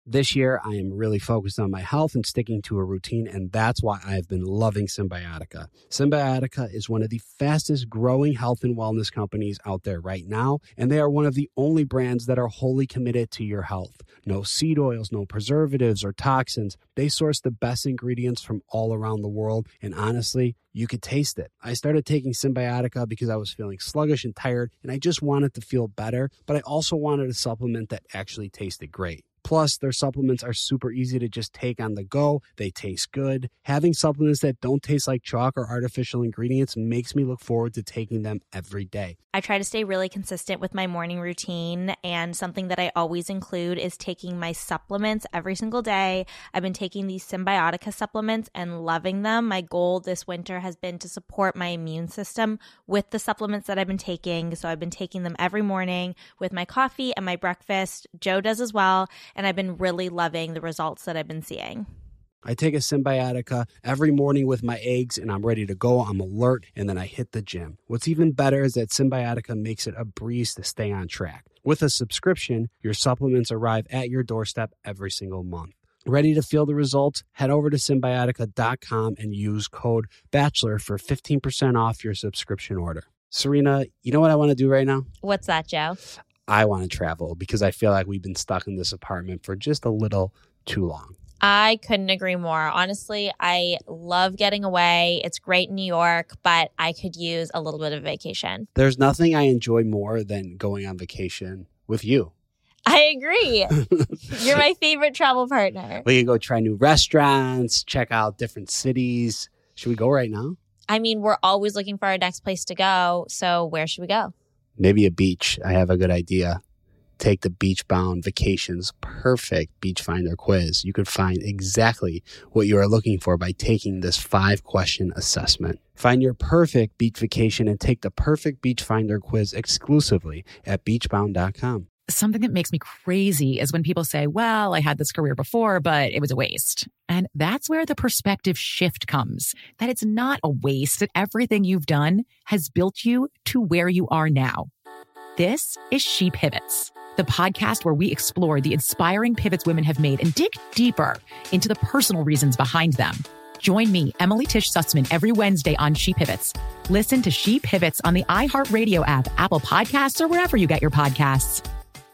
This year, I am really focused on my health and sticking to a routine, and that's why I've been loving Symbiotica. Symbiotica is one of the fastest growing health and wellness companies out there right now, and they are one of the only brands that are wholly committed to your health. No seed oils, no preservatives or toxins. They source the best ingredients from all around the world, and honestly, you could taste it. I started taking Symbiotica because I was feeling sluggish and tired, and I just wanted to feel better, but I also wanted a supplement that actually tasted great. Plus, their supplements are super easy to just take on the go. They taste good. Having supplements that don't taste like chalk or artificial ingredients makes me look forward to taking them every day. I try to stay really consistent with my morning routine, and something that I always include is taking my supplements every single day. I've been taking these Symbiotica supplements and loving them. My goal this winter has been to support my immune system with the supplements that I've been taking. So I've been taking them every morning with my coffee and my breakfast. Joe does as well. And I've been really loving the results that I've been seeing. I take a Symbiotica every morning with my eggs, and I'm ready to go. I'm alert, and then I hit the gym. What's even better is that Symbiotica makes it a breeze to stay on track. With a subscription, your supplements arrive at your doorstep every single month. Ready to feel the results? Head over to Symbiotica.com and use code BACHELOR for 15% off your subscription order. Serena, you know what I want to do right now? What's that, Joe? I want to travel because I feel like we've been stuck in this apartment for just a little too long. I couldn't agree more. Honestly, I love getting away. It's great in New York, but I could use a little bit of vacation. There's nothing I enjoy more than going on vacation with you. I agree. You're my favorite travel partner. We can go try new restaurants, check out different cities. Should we go right now? I mean, we're always looking for our next place to go. So where should we go? Maybe a beach. I have a good idea. Take the Beachbound Vacations Perfect Beach Finder quiz. You can find exactly what you are looking for by taking this 5-question assessment. Find your perfect beach vacation and take the perfect Beach Finder quiz exclusively at beachbound.com. Something that makes me crazy is when people say, well, I had this career before, but it was a waste. And that's where the perspective shift comes, that it's not a waste, that everything you've done has built you to where you are now. This is She Pivots, the podcast where we explore the inspiring pivots women have made and dig deeper into the personal reasons behind them. Join me, Emily Tish Sussman, every Wednesday on She Pivots. Listen to She Pivots on the iHeartRadio app, Apple Podcasts, or wherever you get your podcasts.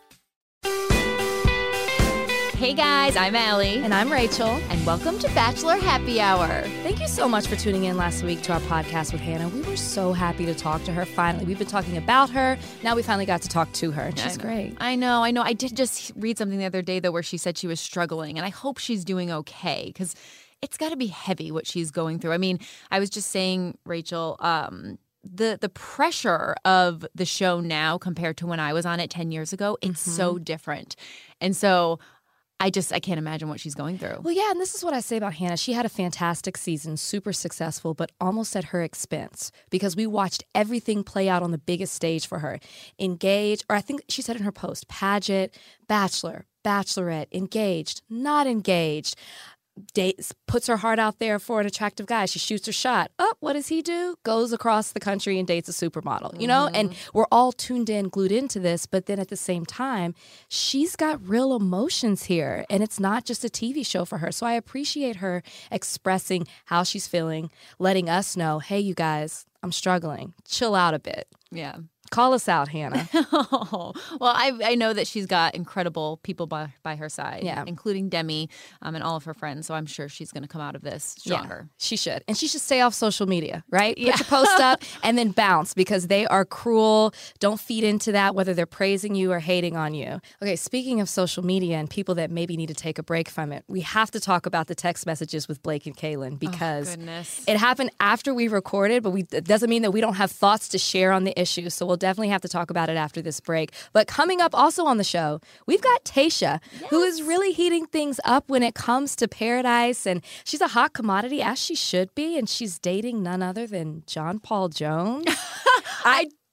Hey guys, I'm Allie. And I'm Rachel. And welcome to Bachelor Happy Hour. Thank you so much for tuning in last week to our podcast with Hannah. We were so happy to talk to her finally. We've been talking about her. Now we finally got to talk to her. She's great. I know. I did just read something the other day, though, where she said she was struggling. And I hope she's doing okay because it's got to be heavy what she's going through. I mean, I was just saying, Rachel, the pressure of the show now compared to when I was on it 10 years ago, it's so different. And so I can't imagine what she's going through. Well, yeah, and this is what I say about Hannah. She had a fantastic season, super successful, but almost at her expense because we watched everything play out on the biggest stage for her. Engaged, or I think she said in her post, pageant, bachelor, bachelorette, engaged, not engaged. Dates, puts her heart out there for an attractive guy. She shoots her shot. Oh, what does he do? Goes across the country and dates a supermodel, you know? And we're all tuned in, glued into this. But then at the same time, she's got real emotions here. And it's not just a TV show for her. So I appreciate her expressing how she's feeling, letting us know, hey, you guys, I'm struggling. Chill out a bit. Yeah. Call us out, Hannah. Well, I know that she's got incredible people by her side, including Demi and all of her friends. So I'm sure she's going to come out of this stronger. Yeah, she should. And she should stay off social media, right? Yeah. Put your post up and then bounce because they are cruel. Don't feed into that, whether they're praising you or hating on you. Okay, speaking of social media and people that maybe need to take a break from it, we have to talk about the text messages with Blake and Kaylin because it happened after we recorded, but it doesn't mean that we don't have thoughts to share on the issue. So we'll definitely have to talk about it after this break. But coming up also on the show, we've got Tayshia, who is really heating things up when it comes to Paradise. And she's a hot commodity, as she should be. And she's dating none other than John Paul Jones.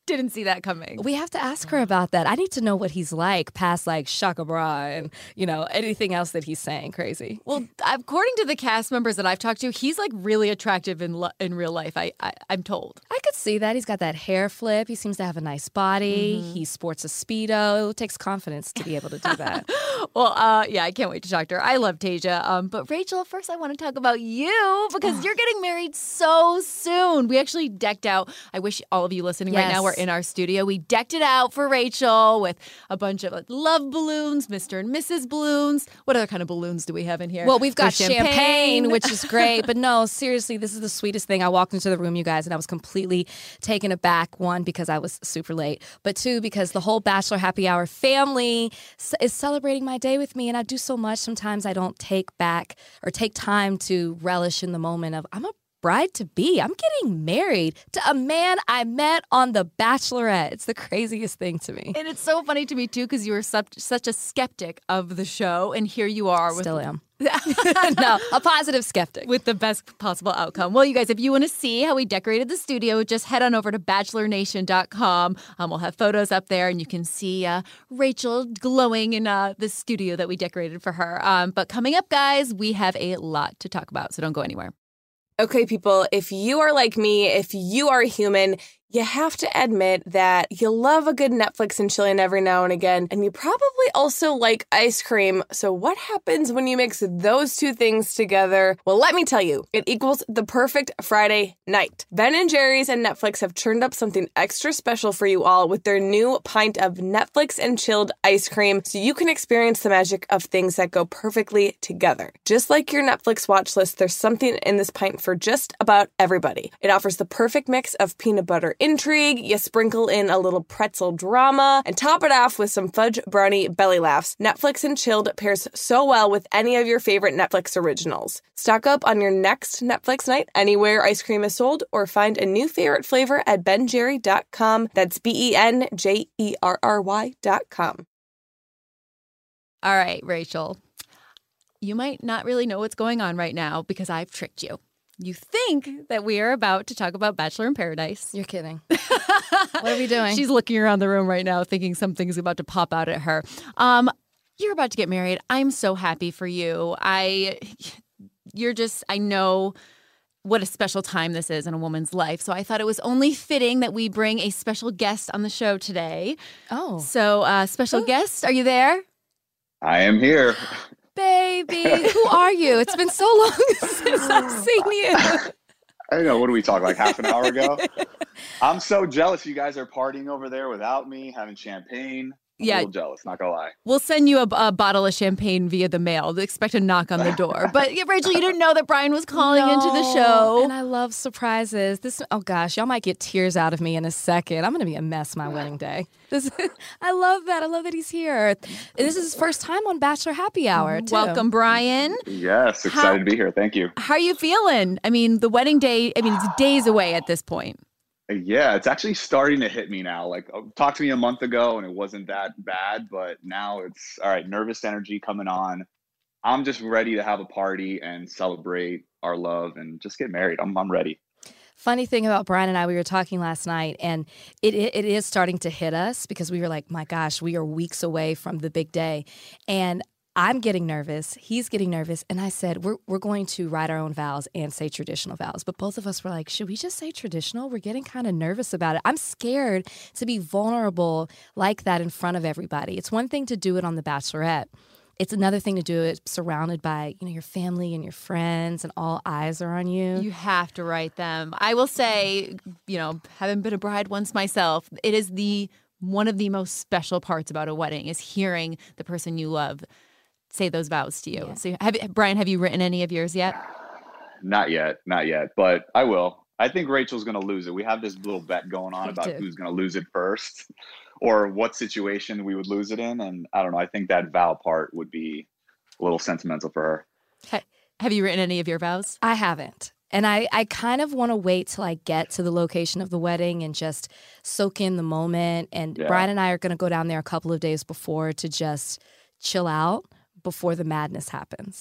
didn't see that coming. We have to ask her about that. I need to know what he's like past like Shaka Bra and, anything else that he's saying crazy. Well, according to the cast members that I've talked to, he's like really attractive in real life, I'm told. I could see that. He's got that hair flip. He seems to have a nice body. He sports a Speedo. It takes confidence to be able to do that. Well, yeah, I can't wait to talk to her. I love Tasia. But Rachel, first I want to talk about you because you're getting married so soon. We actually decked out. I wish all of you listening right now were in our studio. We decked it out for Rachel with a bunch of love balloons, Mr. and Mrs. balloons. What other kind of balloons do we have in here? Well, we've got champagne, which is great. But no, seriously, this is the sweetest thing. I walked into the room, you guys, and I was completely taken aback. One, because I was super late. But two, because the whole Bachelor Happy Hour family is celebrating my day with me. And I do so much. Sometimes I don't take back or take time to relish in the moment of I'm a bride-to-be. I'm getting married to a man I met on The Bachelorette. It's the craziest thing to me. And it's so funny to me, too, because you were such a skeptic of the show, and here you are. Still am. No, a positive skeptic. With the best possible outcome. Well, you guys, if you want to see how we decorated the studio, just head on over to bachelornation.com. We'll have photos up there, and you can see Rachel glowing in the studio that we decorated for her. But coming up, guys, we have a lot to talk about, so don't go anywhere. Okay, people, if you are like me, if you are a human, you have to admit that you love a good Netflix and chilling every now and again, and you probably also like ice cream. So what happens when you mix those two things together? Well, let me tell you, it equals the perfect Friday night. Ben & Jerry's and Netflix have churned up something extra special for you all with their new pint of Netflix and chilled ice cream, so you can experience the magic of things that go perfectly together. Just like your Netflix watch list, there's something in this pint for just about everybody. It offers the perfect mix of peanut butter intrigue, you sprinkle in a little pretzel drama, and top it off with some fudge brownie belly laughs. Netflix and chilled pairs so well with any of your favorite Netflix originals. Stock up on your next Netflix night anywhere ice cream is sold, or find a new favorite flavor at benjerry.com. That's BenJerry.com. All right, Rachel. You might not really know what's going on right now because I've tricked you. You think that we are about to talk about Bachelor in Paradise. You're kidding. What are we doing? She's looking around the room right now thinking something's about to pop out at her. You're about to get married. I'm so happy for you. I know what a special time this is in a woman's life. So I thought it was only fitting that we bring a special guest on the show today. Oh. So special guest, are you there? I am here. Baby, who are you? It's been so long since I've seen you. I don't know. What do we talk, like half an hour ago? I'm so jealous you guys are partying over there without me, having champagne. I'm a little jealous, not gonna lie. We'll send you a bottle of champagne via the mail. Expect a knock on the door. But Rachel, you didn't know that Brian was calling into the show. And I love surprises. Oh gosh, y'all might get tears out of me in a second. I'm gonna be a mess my wedding day. I love that. I love that he's here. This is his first time on Bachelor Happy Hour, too. Welcome, Brian. Yes, excited to be here. Thank you. How are you feeling? I mean, the wedding day, it's days away at this point. Yeah, it's actually starting to hit me now. Like, talked to me a month ago and it wasn't that bad, but now it's, all right, nervous energy coming on. I'm just ready to have a party and celebrate our love and just get married. I'm ready. Funny thing about Brian and I, we were talking last night, and it is starting to hit us because we were like, my gosh, we are weeks away from the big day. And I'm getting nervous. He's getting nervous. And I said, we're going to write our own vows and say traditional vows. But both of us were like, should we just say traditional? We're getting kind of nervous about it. I'm scared to be vulnerable like that in front of everybody. It's one thing to do it on The Bachelorette. It's another thing to do it surrounded by, your family and your friends, and all eyes are on you. You have to write them. I will say, having been a bride once myself, it is one of the most special parts about a wedding is hearing the person you love say those vows to you. Yeah. So, Brian, have you written any of yours yet? Not yet, but I will. I think Rachel's going to lose it. We have this little bet going on about who's going to lose it first or what situation we would lose it in. And I don't know. I think that vow part would be a little sentimental for her. Have you written any of your vows? I haven't. And I kind of want to wait till I get to the location of the wedding and just soak in the moment. And Brian and I are going to go down there a couple of days before to just chill out before the madness happens.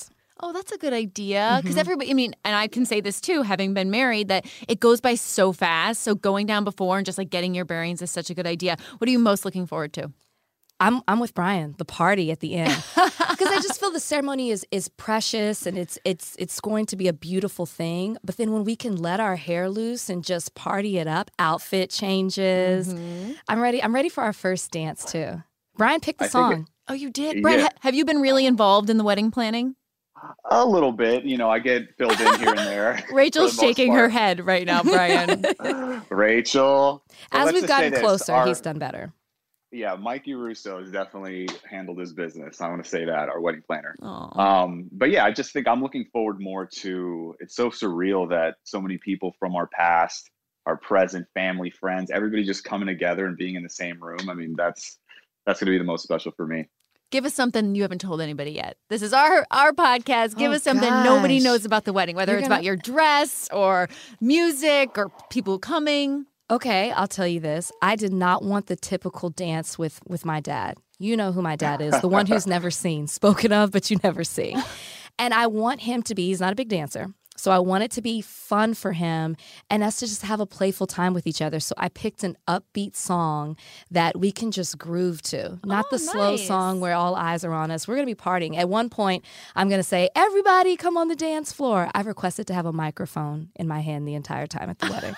Oh, that's a good idea. Because everybody, I mean, and I can say this too, having been married, that it goes by so fast. So going down before and just like getting your bearings is such a good idea. What are you most looking forward to? I'm with Brian. The party at the end, because I just feel the ceremony is precious and it's going to be a beautiful thing. But then when we can let our hair loose and just party it up, outfit changes. I'm ready. I'm ready for our first dance too. Brian picked the song. Oh, you did, Brian. Have you been really involved in the wedding planning? A little bit. I get filled in here and there. Rachel's shaking her head right now, Brian. Rachel. As we've gotten closer, he's done better. Yeah, Mikey Russo has definitely handled his business. I want to say that, our wedding planner. Aww. But yeah, I just think I'm looking forward more to, it's so surreal that so many people from our past, our present, family, friends, everybody just coming together and being in the same room. I mean, that's going to be the most special for me. Give us something you haven't told anybody yet. This is our podcast. Give us something nobody knows about the wedding, whether it's about your dress or music or people coming. Okay, I'll tell you this. I did not want the typical dance with my dad. You know who my dad is, the one who's never seen, spoken of, but you never see. And I want him to be, he's not a big dancer, so I want it to be fun for him and us to just have a playful time with each other. So I picked an upbeat song that we can just groove to, not the slow song where all eyes are on us. We're going to be partying. At one point, I'm going to say, everybody come on the dance floor. I've requested to have a microphone in my hand the entire time at the wedding.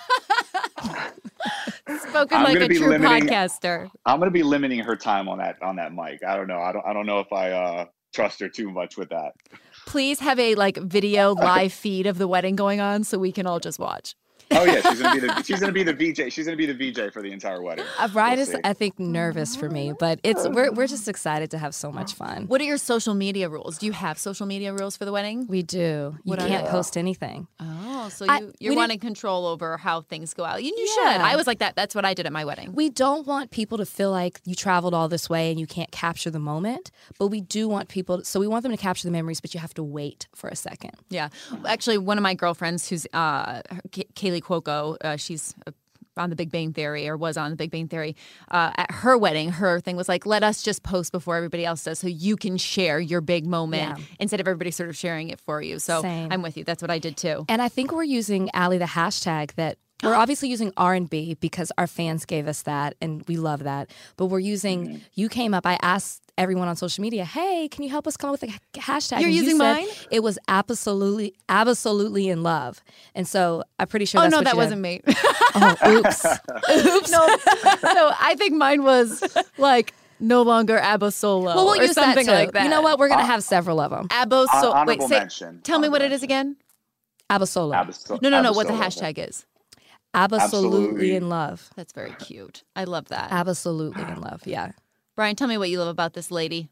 Spoken like a true podcaster. I'm going to be limiting her time on that mic. I don't know. I don't know if I trust her too much with that. Please have a video live feed of the wedding going on so we can all just watch. Oh yeah, she's gonna be the VJ. She's gonna be the VJ for the entire wedding. Brian is, I think, nervous for me, but we're just excited to have so much fun. What are your social media rules? Do you have social media rules for the wedding? We do. You can't post anything. Oh, so you're wanting control over how things go out. You should. I was like that. That's what I did at my wedding. We don't want people to feel like you traveled all this way and you can't capture the moment, but we do want people. So we want them to capture the memories, but you have to wait for a second. Yeah, actually, one of my girlfriends, who's Kaylee Cuoco, she's on The Big Bang Theory, or was on The Big Bang Theory. At her wedding, her thing was like, let us just post before everybody else does so you can share your big moment instead of everybody sort of sharing it for you. So I'm with you. That's what I did too. And I think we're using, Allie, the hashtag that we're obviously using R&B because our fans gave us that and we love that. But we're using, you came up, I asked everyone on social media, hey, can you help us come up with a hashtag? You're using mine? It was absolutely in love. And so I'm pretty sure that's what that wasn't me. Oh, oops. Oops. No, I think mine was like no longer Abosolo. Well, we'll or use something that too. like that. You know what? We're going to have several of them. Abosolo. Wait, mention. Tell me what it is again. Abosolo. No. What the hashtag is. Absolutely in love. That's very cute. I love that. Absolutely in love. Yeah. Brian, tell me what you love about this lady.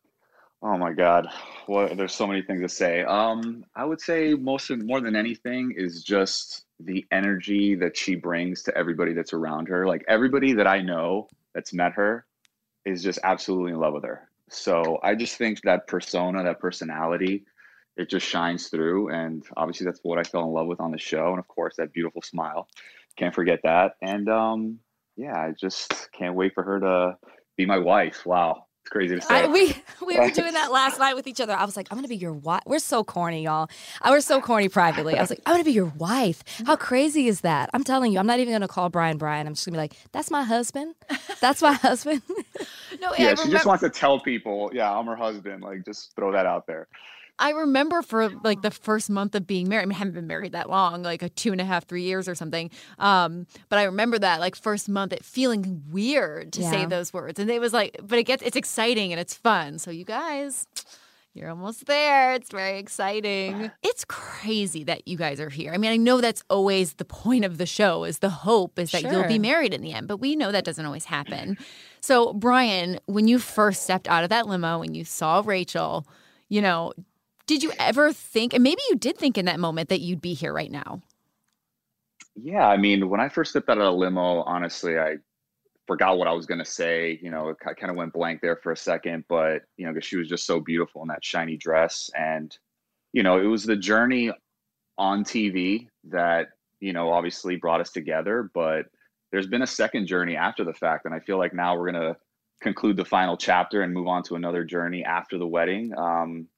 Oh my God. There's so many things to say. I would say more than anything is just the energy that she brings to everybody that's around her. Like everybody that I know that's met her is just absolutely in love with her. So I just think that persona, that personality, it just shines through. And obviously that's what I fell in love with on the show. And of course, that beautiful smile. Can't forget that. And I just can't wait for her to be my wife. Wow. It's crazy to say. We were doing that last night with each other. I was like, I'm going to be your wife. We're so corny, y'all. We're so corny privately. I was like, I'm going to be your wife. How crazy is that? I'm telling you, I'm not even going to call Brian. I'm just going to be like, that's my husband. That's my husband. No, yeah, she just wants to tell people, yeah, I'm her husband. Like, just throw that out there. I remember for like the first month of being married, I haven't been married that long, like a 2.5, 3 years or something. But I remember that like first month, it feeling weird to say those words. And it was like, but it's exciting and it's fun. So you guys, you're almost there. It's very exciting. It's crazy that you guys are here. I mean, I know that's always the point of the show is the hope is that you'll be married in the end, but we know that doesn't always happen. So Brian, when you first stepped out of that limo and you saw Rachel, did you ever think, and maybe you did think in that moment, that you'd be here right now? Yeah, I mean, when I first stepped out of the limo, honestly, I forgot what I was going to say. It kind of went blank there for a second, but, because she was just so beautiful in that shiny dress. And, it was the journey on TV that, obviously brought us together. But there's been a second journey after the fact. And I feel like now we're going to conclude the final chapter and move on to another journey after the wedding.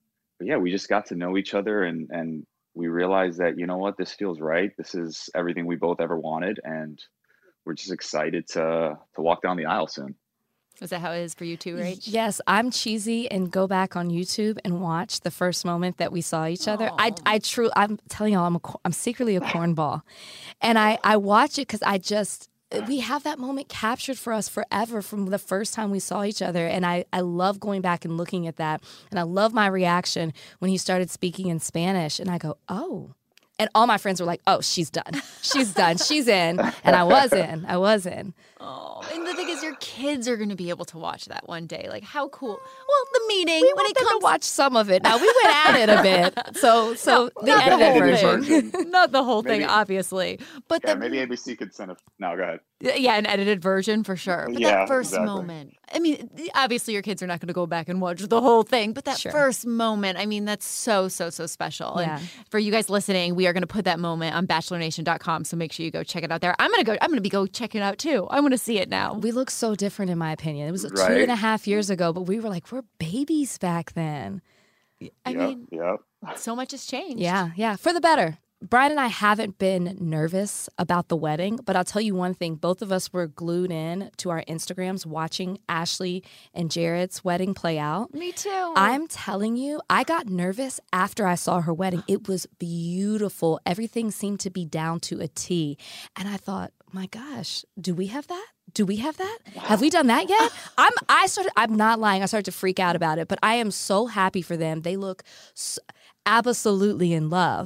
yeah, we just got to know each other, and we realized that, you know what, this feels right. This is everything we both ever wanted, and we're just excited to walk down the aisle soon. Is that how it is for you too, Rach? Yes, I'm cheesy and go back on YouTube and watch the first moment that we saw each other. I'm telling y'all, I'm secretly a cornball, and I watch it because we have that moment captured for us forever from the first time we saw each other. And I love going back and looking at that. And I love my reaction when he started speaking in Spanish. And I go, oh. And all my friends were like, oh, she's done. She's done. She's in. And I was in. Oh, and the thing is, your kids are going to be able to watch that one day. Like, how cool. Well, the meeting, when it comes to watch some of it. Now, we went at it a bit. So the edited version. Not the whole thing, obviously. But maybe ABC could send no, go ahead. Yeah, an edited version for sure. But that first moment. I mean, obviously your kids are not going to go back and watch the whole thing, but that first moment, I mean, that's so, so, so special. Yeah. And for you guys listening, we are going to put that moment on bachelornation.com, so make sure you go check it out there. I'm going to go check it out too. I want to see it now. We look so different, in my opinion. It was 2.5 years ago, but we were like, we're babies back then. I mean, so much has changed. Yeah, for the better. Brian and I haven't been nervous about the wedding, but I'll tell you one thing. Both of us were glued in to our Instagrams watching Ashley and Jared's wedding play out. Me too. I'm telling you, I got nervous after I saw her wedding. It was beautiful. Everything seemed to be down to a T. And I thought, my gosh, do we have that? Do we have that? Have we done that yet? I'm not lying. I started to freak out about it, but I am so happy for them. They look absolutely in love.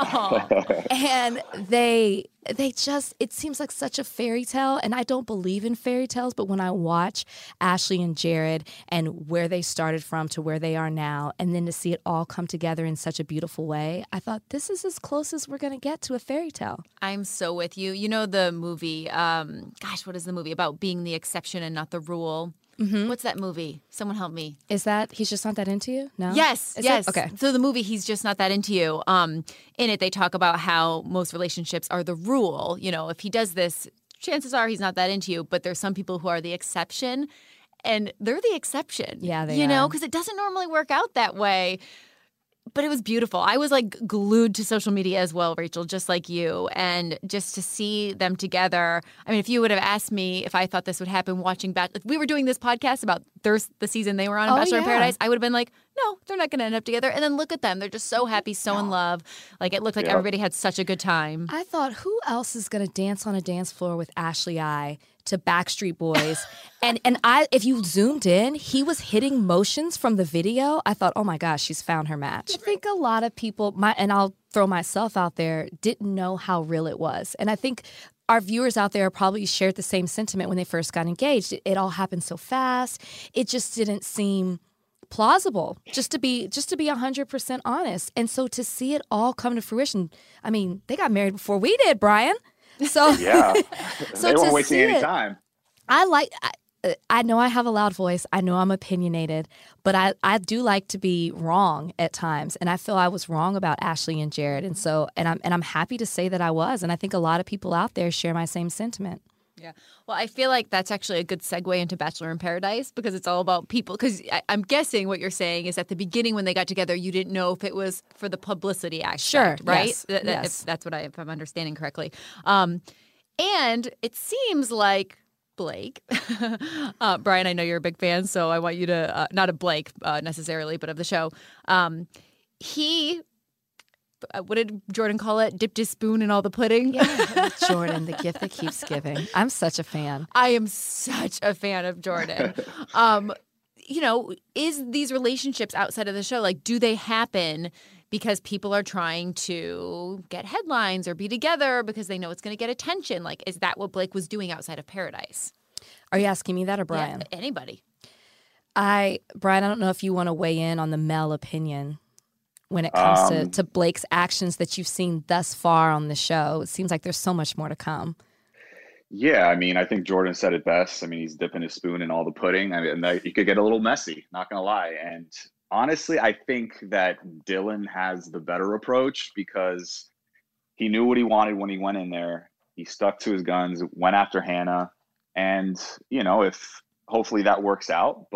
And they just, it seems like such a fairy tale, and I don't believe in fairy tales, but when I watch Ashley and Jared and where they started from to where they are now, and then to see it all come together in such a beautiful way, I thought this is as close as we're going to get to a fairy tale. I'm so with you. You know the movie, what is the movie about being the exception and not the rule? Mm-hmm. What's that movie? Someone help me. Is that He's Just Not That Into You? No? Yes. Okay. So the movie He's Just Not That Into You, in it they talk about how most relationships are the rule. You know, if he does this, chances are he's not that into you. But there's some people who are the exception, and they're the exception. Yeah, they are. You know, because it doesn't normally work out that way. But it was beautiful. I was like glued to social media as well, Rachel, just like you. And just to see them together. I mean, if you would have asked me if I thought this would happen watching back, if we were doing this podcast about the season they were on Bachelor in Paradise, I would have been like, no, they're not going to end up together. And then look at them. They're just so happy, so in love. Like it looked like everybody had such a good time. I thought, who else is going to dance on a dance floor with Ashley I to Backstreet Boys? and if you zoomed in, he was hitting motions from the video. I thought, oh my gosh, she's found her match. I think a lot of people, and I'll throw myself out there, didn't know how real it was. And I think our viewers out there probably shared the same sentiment when they first got engaged. It all happened so fast. It just didn't seem plausible, just to be 100% honest. And so to see it all come to fruition, I mean, they got married before we did, Brian. So yeah, so they weren't wasting any time. I know I have a loud voice. I know I'm opinionated, but I do like to be wrong at times, and I feel I was wrong about Ashley and Jared, and I'm happy to say that I was, and I think a lot of people out there share my same sentiment. Yeah. Well, I feel like that's actually a good segue into Bachelor in Paradise because it's all about people. Because I'm guessing what you're saying is at the beginning when they got together, you didn't know if it was for the publicity aspect, sure, right? Yes. If that's what if I'm understanding correctly. And it seems like Blake, Brian, I know you're a big fan, so I want you to, not of Blake necessarily, but of the show. He... What did Jordan call it? Dipped his spoon in all the pudding? Yeah, Jordan, the gift that keeps giving. I'm such a fan. I am such a fan of Jordan. You know, is these relationships outside of the show, like, do they happen because people are trying to get headlines or be together because they know it's going to get attention? Like, is that what Blake was doing outside of Paradise? Are you asking me that or Brian? Yeah, anybody. Brian, I don't know if you want to weigh in on the male opinion when it comes to Blake's actions that you've seen thus far on the show. It seems like there's so much more to come. Yeah, I mean, I think Jordan said it best. I mean, he's dipping his spoon in all the pudding. I mean, he could get a little messy, not going to lie. And honestly, I think that Dylan has the better approach because he knew what he wanted when he went in there. He stuck to his guns, went after Hannah. And, you know, if hopefully that works out. But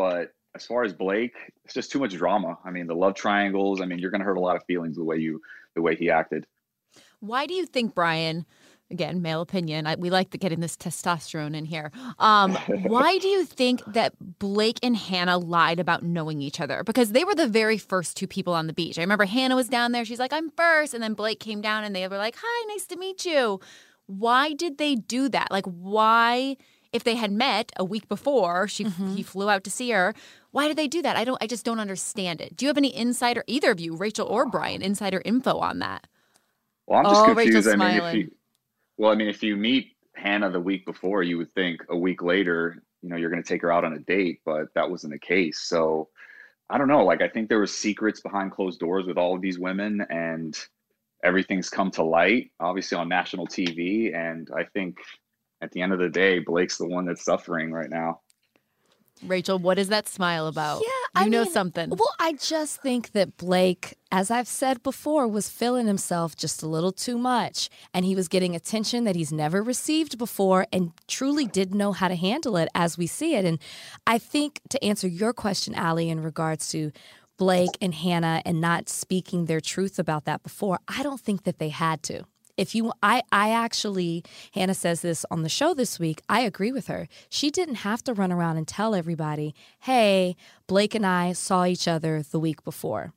as far as Blake, it's just too much drama. I mean, the love triangles. I mean, you're going to hurt a lot of feelings the way he acted. Why do you think, Brian? Again, male opinion. We like getting this testosterone in here. Why do you think that Blake and Hannah lied about knowing each other? Because they were the very first two people on the beach. I remember Hannah was down there. She's like, I'm first. And then Blake came down and they were like, hi, nice to meet you. Why did they do that? Like, why, if they had met a week before, he flew out to see her, why did they do that? I just don't understand it. Do you have any insider, either of you, Rachel or Brian, insider info on that? Well, I'm just confused. Rachel's I mean, smiling. if you meet Hannah the week before, you would think a week later, you're going to take her out on a date, but that wasn't the case. So I don't know. Like, I think there were secrets behind closed doors with all of these women, and everything's come to light, obviously on national TV. And I think at the end of the day, Blake's the one that's suffering right now. Rachel, what is that smile about? Yeah, I know mean, something. Well, I just think that Blake, as I've said before, was feeling himself just a little too much. And he was getting attention that he's never received before and truly didn't know how to handle it as we see it. And I think to answer your question, Allie, in regards to Blake and Hannah and not speaking their truth about that before, I don't think that they had to. I actually, Hannah says this on the show this week, I agree with her. She didn't have to run around and tell everybody, hey, Blake and I saw each other the week before.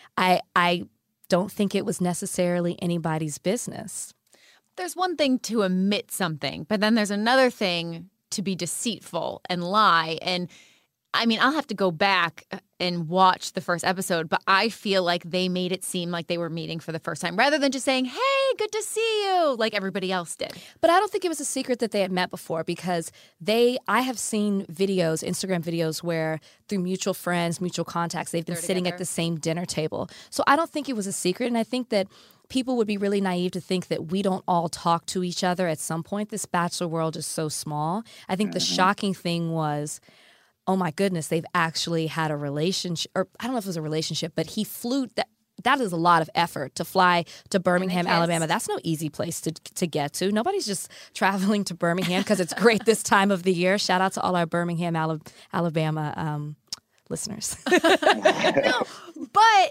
I don't think it was necessarily anybody's business. There's one thing to admit something, but then there's another thing to be deceitful and lie. And I mean, I'll have to go back and watch the first episode, but I feel like they made it seem like they were meeting for the first time rather than just saying, hey, good to see you, like everybody else did. But I don't think it was a secret that they had met before because I have seen videos, Instagram videos, where through mutual friends, mutual contacts, they've been sitting at the same dinner table. So I don't think it was a secret, and I think that people would be really naive to think that we don't all talk to each other at some point. This Bachelor world is so small. I think the shocking thing was, oh my goodness, they've actually had a relationship, or I don't know if it was a relationship, but he flew, that is a lot of effort to fly to Birmingham, Alabama. That's no easy place to get to. Nobody's just traveling to Birmingham because it's great this time of the year. Shout out to all our Birmingham, Alabama listeners. No, but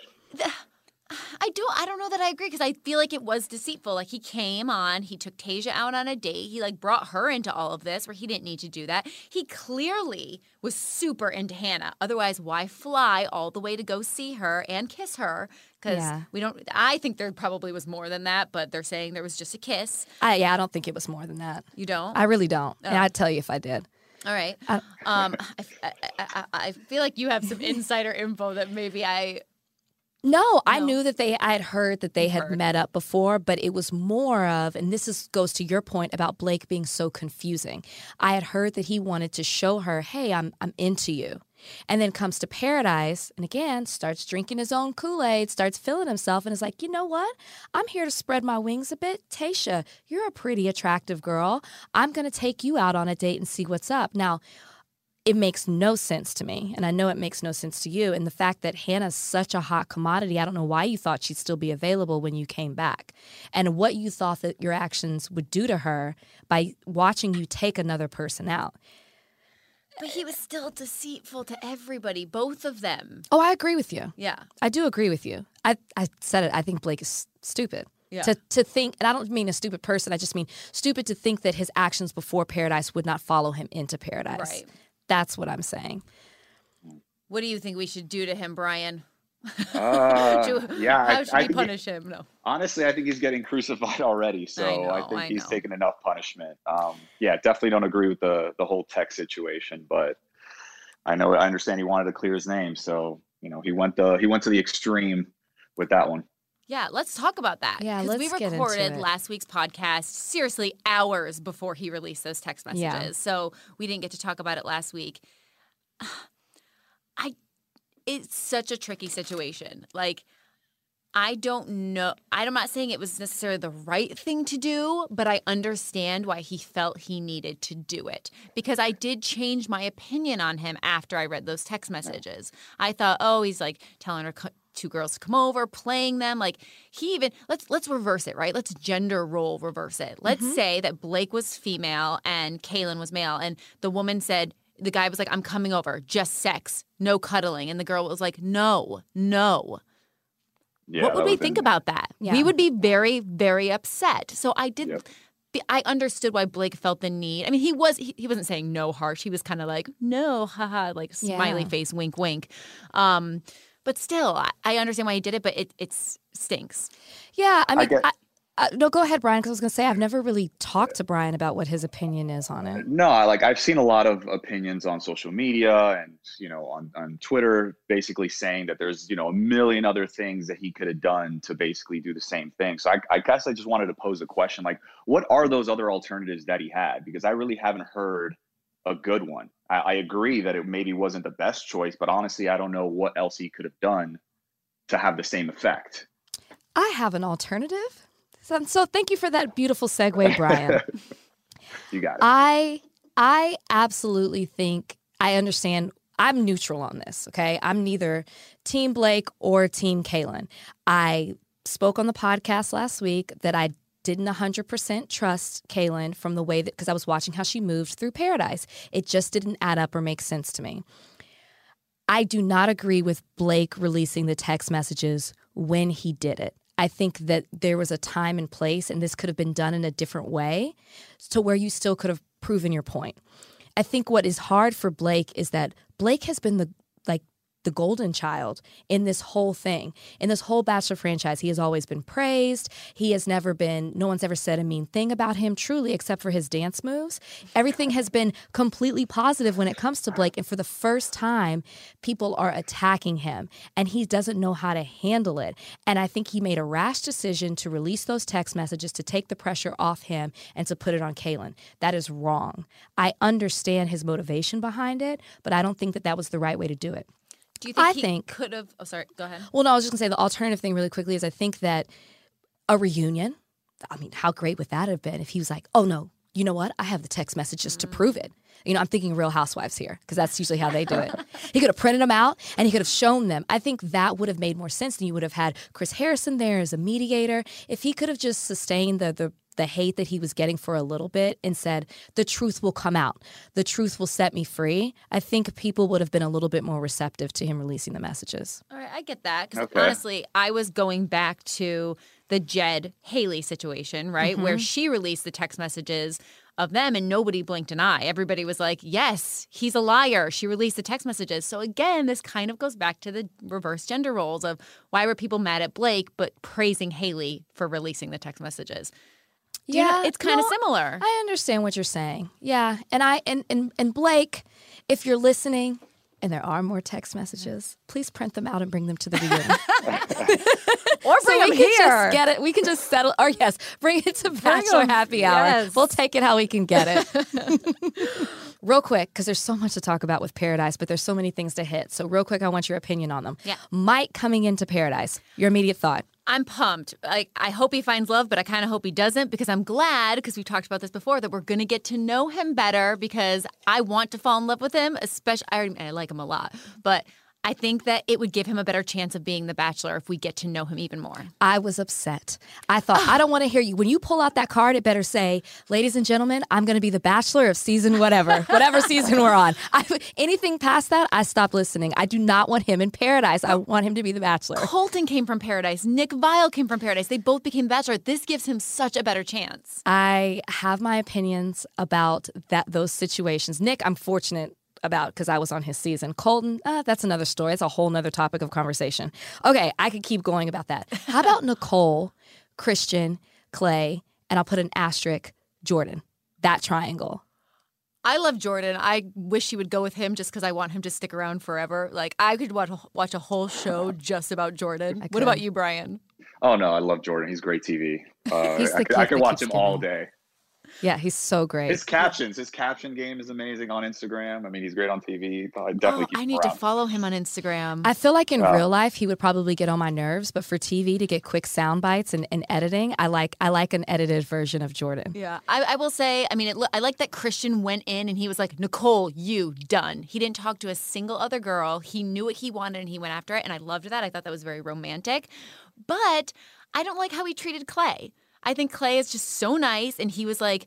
I don't know that I agree because I feel like it was deceitful. Like he came on, he took Tasia out on a date. He like brought her into all of this where he didn't need to do that. He clearly was super into Hannah. Otherwise, why fly all the way to go see her and kiss her? Because I think there probably was more than that, but they're saying there was just a kiss. I don't think it was more than that. You don't? I really don't. Oh. And I'd tell you if I did. All right. I feel like you have some insider info that maybe No, I knew that I had heard that they had met up before, but it was more of, and this goes to your point about Blake being so confusing. I had heard that he wanted to show her, hey, I'm into you. And then comes to Paradise and again starts drinking his own Kool-Aid, starts feeling himself and is like, you know what? I'm here to spread my wings a bit. Tayshia, you're a pretty attractive girl. I'm going to take you out on a date and see what's up. Now, it makes no sense to me, and I know it makes no sense to you. And the fact that Hannah's such a hot commodity, I don't know why you thought she'd still be available when you came back, and what you thought that your actions would do to her by watching you take another person out. But he was still deceitful to everybody, both of them. Oh, I agree with you. Yeah. I do agree with you. I said it. I think Blake is stupid. Yeah. To think, and I don't mean a stupid person, I just mean stupid to think that his actions before Paradise would not follow him into Paradise. Right. That's what I'm saying. What do you think we should do to him, Brian? How should we punish him? No. Honestly, I think he's getting crucified already. So I think he's taken enough punishment. Definitely don't agree with the whole tech situation, but I understand he wanted to clear his name. So, he went to the extreme with that one. Yeah, let's talk about that. Yeah, because we let's get recorded into it. last week's podcast seriously hours before he released those text messages. Yeah. So we didn't get to talk about it last week. It's such a tricky situation. Like, I don't know. I'm not saying it was necessarily the right thing to do, but I understand why he felt he needed to do it. Because I did change my opinion on him after I read those text messages. I thought, he's like telling her two girls to come over, playing them. Like he even let's reverse it, right? Let's gender role reverse it. Let's say that Blake was female and Kaylin was male, and the woman said, the guy was like, I'm coming over, just sex, no cuddling. And the girl was like, no. Yeah, What would we think about that? Yeah. We would be very, very upset. So I did. Yep. I understood why Blake felt the need. I mean, he wasn't saying no harsh. He was kind of like, no, haha, like smiley face, wink, wink. But still, I understand why he did it, but it stinks. Yeah, I mean, no, go ahead, Brian, because I was going to say I've never really talked to Brian about what his opinion is on it. No, I've seen a lot of opinions on social media and, on Twitter, basically saying that there's, a million other things that he could have done to basically do the same thing. So I guess I just wanted to pose a question, like, what are those other alternatives that he had? Because I really haven't heard a good one. I agree that it maybe wasn't the best choice, but honestly, I don't know what else he could have done to have the same effect. I have an alternative. So thank you for that beautiful segue, Brian. You got it. I absolutely think I understand. I'm neutral on this, okay? I'm neither Team Blake or Team Caelynn. I spoke on the podcast last week that I didn't 100% trust Caelynn from the way that, because I was watching how she moved through Paradise. It just didn't add up or make sense to me. I do not agree with Blake releasing the text messages when he did it. I think that there was a time and place, and this could have been done in a different way to where you still could have proven your point. I think what is hard for Blake is that Blake has been the golden child in this whole thing. In this whole Bachelor franchise, he has always been praised. He has never been, no one's ever said a mean thing about him, truly, except for his dance moves. Everything has been completely positive when it comes to Blake. And for the first time, people are attacking him, and he doesn't know how to handle it. And I think he made a rash decision to release those text messages to take the pressure off him and to put it on Caelynn. That is wrong. I understand his motivation behind it, but I don't think that that was the right way to do it. Do you think he could have? Oh, sorry. Go ahead. Well, no, I was just going to say the alternative thing really quickly is I think that a reunion, I mean, how great would that have been if he was like, oh, no, you know what? I have the text messages to prove it. I'm thinking Real Housewives here because that's usually how they do it. He could have printed them out and he could have shown them. I think that would have made more sense than you would have had Chris Harrison there as a mediator. If he could have just sustained the hate that he was getting for a little bit and said, the truth will come out. The truth will set me free. I think people would have been a little bit more receptive to him releasing the messages. All right, I get that. Because honestly, I was going back to the Jed Haley situation, right? Where she released the text messages of them and nobody blinked an eye. Everybody was like, yes, he's a liar. She released the text messages. So again, this kind of goes back to the reverse gender roles of why were people mad at Blake but praising Haley for releasing the text messages? It's kind of similar. I understand what you're saying. Yeah, and Blake, if you're listening, and there are more text messages, please print them out and bring them to the reunion. Or bring them here. Just get it. We can just settle. Or yes, bring it to Bachelor Happy Hour. Yes. We'll take it how we can get it. Real quick, because there's so much to talk about with Paradise, but there's so many things to hit. So real quick, I want your opinion on them. Yeah. Mike coming into Paradise. Your immediate thought. I'm pumped. I hope he finds love, but I kind of hope he doesn't because I'm glad, because we've talked about this before, that we're going to get to know him better because I want to fall in love with him, especially, I like him a lot, but I think that it would give him a better chance of being the Bachelor if we get to know him even more. I was upset. I thought, I don't want to hear you. When you pull out that card, it better say, ladies and gentlemen, I'm going to be the Bachelor of season whatever season we're on. Anything past that, I stopped listening. I do not want him in Paradise. I want him to be the Bachelor. Colton came from Paradise. Nick Viall came from Paradise. They both became Bachelor. This gives him such a better chance. I have my opinions about those situations. Nick, I'm fortunate about because I was on his season. Colton, that's another story. It's a whole nother topic of conversation. Okay, I could keep going about that. How about Nicole, Christian, Clay, and I'll put an asterisk, Jordan. That triangle. I love Jordan. I wish he would go with him just because I want him to stick around forever. Like, I could watch a whole show just about Jordan. What about you, Brian? Oh, no, I love Jordan. He's great TV. I could watch him all day. Yeah, he's so great. His caption game is amazing on Instagram. I mean, he's great on TV. I definitely keep I him need around. to follow him on Instagram. I feel like in real life, he would probably get on my nerves, but for TV to get quick sound bites and editing, I like an edited version of Jordan. Yeah, I will say, I mean, I like that Christian went in and he was like, Nicole, you, done. He didn't talk to a single other girl. He knew what he wanted and he went after it, and I loved that. I thought that was very romantic. But I don't like how he treated Clay. I think Clay is just so nice, and he was like,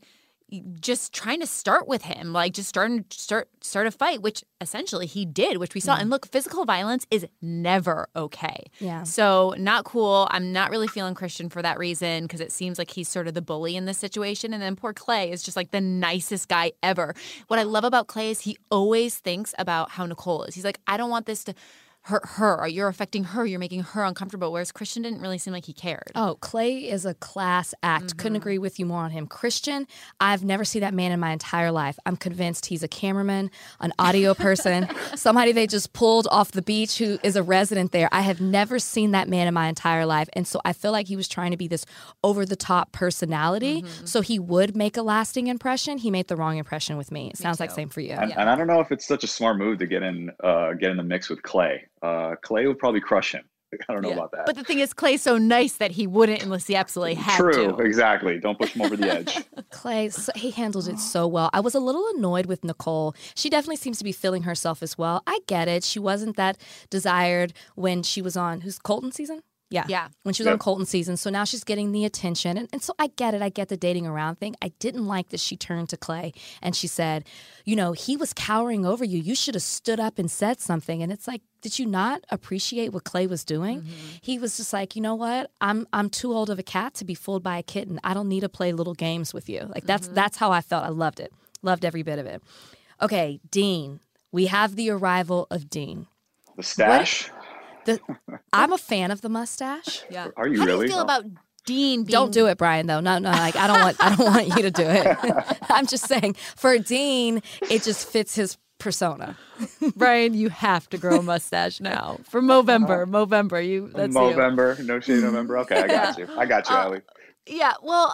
just trying to start with him, like just start a fight, which essentially he did, which we saw. And look, physical violence is never okay. Yeah. So not cool. I'm not really feeling Christian for that reason because it seems like he's sort of the bully in this situation. And then poor Clay is just like the nicest guy ever. What I love about Clay is he always thinks about how Nicole is. He's like, I don't want this to hurt her, or you're affecting her, you're making her uncomfortable, whereas Christian didn't really seem like he cared. Oh, Clay is a class act. Couldn't agree with you more on him. Christian, I've never seen that man in my entire life. I'm convinced he's a cameraman, an audio person, somebody they just pulled off the beach who is a resident there. I have never seen that man in my entire life. And so I feel like he was trying to be this over-the-top personality so he would make a lasting impression. He made the wrong impression with me. It sounds like same for you. And I don't know if it's such a smart move to get in the mix with Clay. Clay would probably crush him. I don't know about that. But the thing is, Clay's so nice that he wouldn't unless he absolutely had to. True, exactly. Don't push him over the edge. Clay, he handled it so well. I was a little annoyed with Nicole. She definitely seems to be feeling herself as well. I get it. She wasn't that desired when she was on, Colton season? Yeah. When she was on Colton season. So now she's getting the attention. And so I get it. I get the dating around thing. I didn't like that she turned to Clay and she said, he was cowering over you. You should have stood up and said something. And it's like, did you not appreciate what Clay was doing? He was just like, you know what? I'm too old of a cat to be fooled by a kitten. I don't need to play little games with you. Like that's how I felt. I loved it. Loved every bit of it. Okay, Dean. We have the arrival of Dean. The stash? I'm a fan of the mustache. Yeah. Are you How really? do you feel about Dean being... Don't do it, Brian, though. No, like I don't want you to do it. I'm just saying, for Dean, it just fits his persona. Brian, you have to grow a mustache now. For Movember. That's Movember. No shade November. Okay, I got you, Allie. Yeah, well,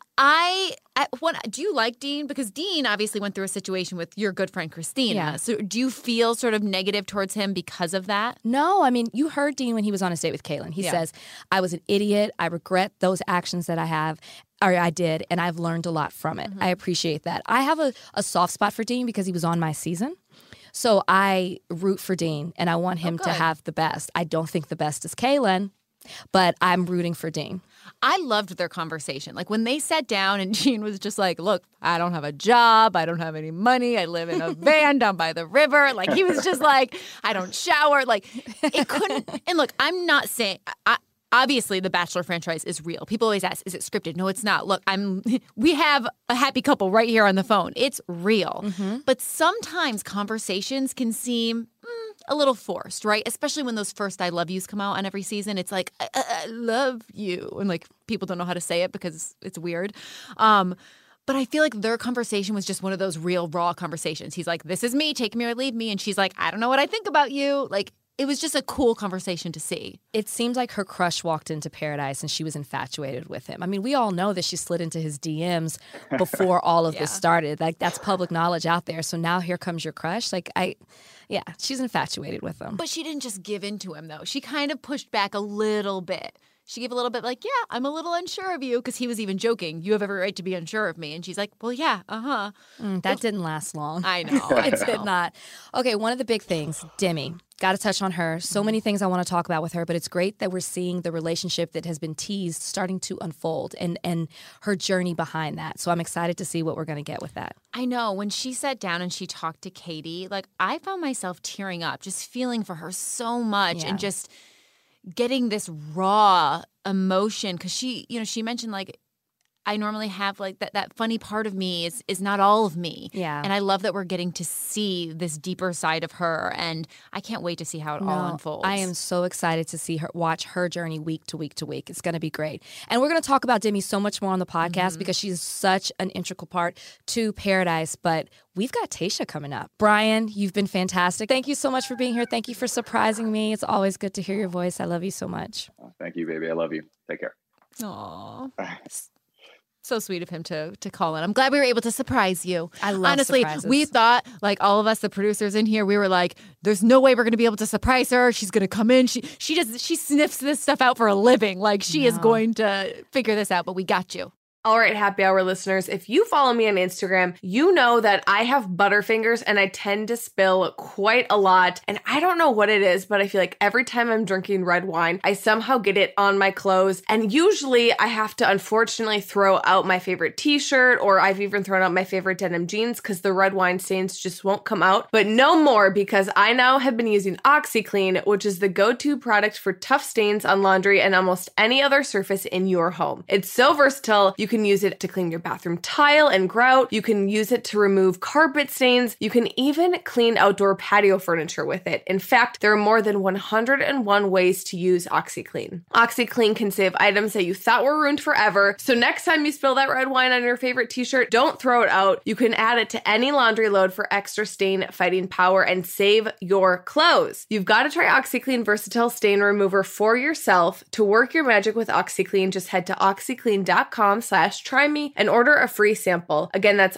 do you like Dean? Because Dean obviously went through a situation with your good friend Christina. Yeah. So do you feel sort of negative towards him because of that? No, I mean, you heard Dean when he was on his date with Kaylin. He says, I was an idiot. I regret those actions that I did, and I've learned a lot from it. I appreciate that. I have a soft spot for Dean because he was on my season. So I root for Dean, and I want him to have the best. I don't think the best is Kaylin, but I'm rooting for Dean. I loved their conversation. Like when they sat down and Dean was just like, look, I don't have a job. I don't have any money. I live in a van down by the river. Like he was just like, I don't shower. Like it couldn't. And look, I'm not saying obviously the Bachelor franchise is real. People always ask, is it scripted? No, it's not. Look, we have a happy couple right here on the phone. It's real. But sometimes conversations can seem a little forced, right? Especially when those first I love yous come out on every season. It's like, I love you. And like people don't know how to say it because it's weird. But I feel like their conversation was just one of those real raw conversations. He's like, this is me, take me or leave me. And she's like, I don't know what I think about you. Like, it was just a cool conversation to see. It seemed like her crush walked into paradise and she was infatuated with him. I mean, we all know that she slid into his DMs before all of this started. Like, that's public knowledge out there. So now here comes your crush. Like, she's infatuated with him. But she didn't just give in to him, though. She kind of pushed back a little bit. She gave a little bit like, yeah, I'm a little unsure of you, because he was even joking. You have every right to be unsure of me. And she's like, well, yeah, that didn't last long. I know. It did not. Okay, one of the big things, Demi. Got to touch on her. So many things I want to talk about with her, but it's great that we're seeing the relationship that has been teased starting to unfold and her journey behind that. So I'm excited to see what we're going to get with that. I know. When she sat down and she talked to Katie, like I found myself tearing up, just feeling for her so much and just getting this raw emotion, because she mentioned like, I normally have like that funny part of me is not all of me. Yeah. And I love that we're getting to see this deeper side of her, and I can't wait to see how it all unfolds. I am so excited to watch her journey week to week to week. It's going to be great. And we're going to talk about Demi so much more on the podcast because she's such an integral part to Paradise, but we've got Tayshia coming up. Brian, you've been fantastic. Thank you so much for being here. Thank you for surprising me. It's always good to hear your voice. I love you so much. Thank you, baby. I love you. Take care. Aw. So sweet of him to call in. I'm glad we were able to surprise you. I love Honestly, surprises. We thought, like all of us, the producers in here, we were like, there's no way we're going to be able to surprise her. She's going to come in. She sniffs this stuff out for a living. Like she is going to figure this out, but we got you. All right, happy hour listeners, if you follow me on Instagram, you know that I have butterfingers and I tend to spill quite a lot. And I don't know what it is, but I feel like every time I'm drinking red wine, I somehow get it on my clothes. And usually I have to unfortunately throw out my favorite t-shirt, or I've even thrown out my favorite denim jeans because the red wine stains just won't come out. But no more, because I now have been using OxiClean, which is the go-to product for tough stains on laundry and almost any other surface in your home. It's so versatile. You can use it to clean your bathroom tile and grout. You can use it to remove carpet stains. You can even clean outdoor patio furniture with it. In fact, there are more than 101 ways to use OxiClean. OxiClean can save items that you thought were ruined forever. So next time you spill that red wine on your favorite t-shirt, don't throw it out. You can add it to any laundry load for extra stain fighting power and save your clothes. You've got to try OxiClean Versatile Stain Remover for yourself. To work your magic with OxiClean, just head to oxyclean.com/tryme and order a free sample. Again, that's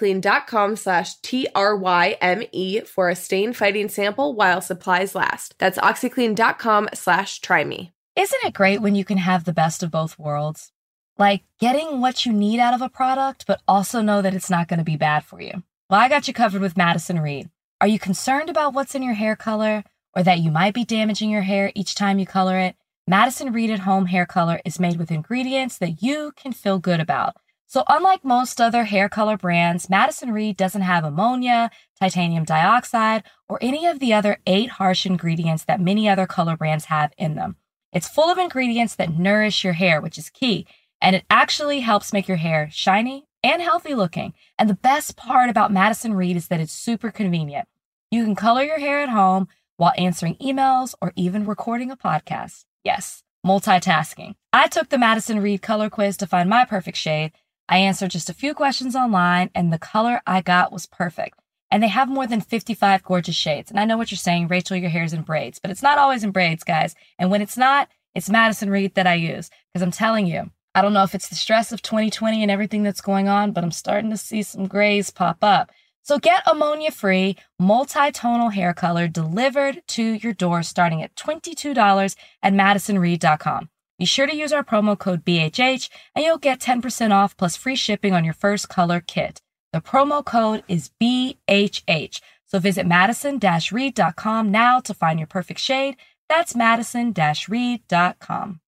oxyclean.com/TRYME for a stain fighting sample while supplies last. That's oxyclean.com/tryme. Isn't it great when you can have the best of both worlds? Like getting what you need out of a product, but also know that it's not going to be bad for you. Well, I got you covered with Madison Reed. Are you concerned about what's in your hair color or that you might be damaging your hair each time you color it? Madison Reed at Home Hair Color is made with ingredients that you can feel good about. So unlike most other hair color brands, Madison Reed doesn't have ammonia, titanium dioxide, or any of the other 8 harsh ingredients that many other color brands have in them. It's full of ingredients that nourish your hair, which is key, and it actually helps make your hair shiny and healthy looking. And the best part about Madison Reed is that it's super convenient. You can color your hair at home while answering emails or even recording a podcast. Yes, multitasking. I took the Madison Reed color quiz to find my perfect shade. I answered just a few questions online, and the color I got was perfect. And they have more than 55 gorgeous shades. And I know what you're saying, Rachel, your hair's in braids, but it's not always in braids, guys. And when it's not, it's Madison Reed that I use. Because I'm telling you, I don't know if it's the stress of 2020 and everything that's going on, but I'm starting to see some grays pop up. So get ammonia-free, multi-tonal hair color delivered to your door starting at $22 at MadisonReed.com. Be sure to use our promo code BHH and you'll get 10% off plus free shipping on your first color kit. The promo code is BHH. So visit Madison-Reed.com now to find your perfect shade. That's Madison-Reed.com.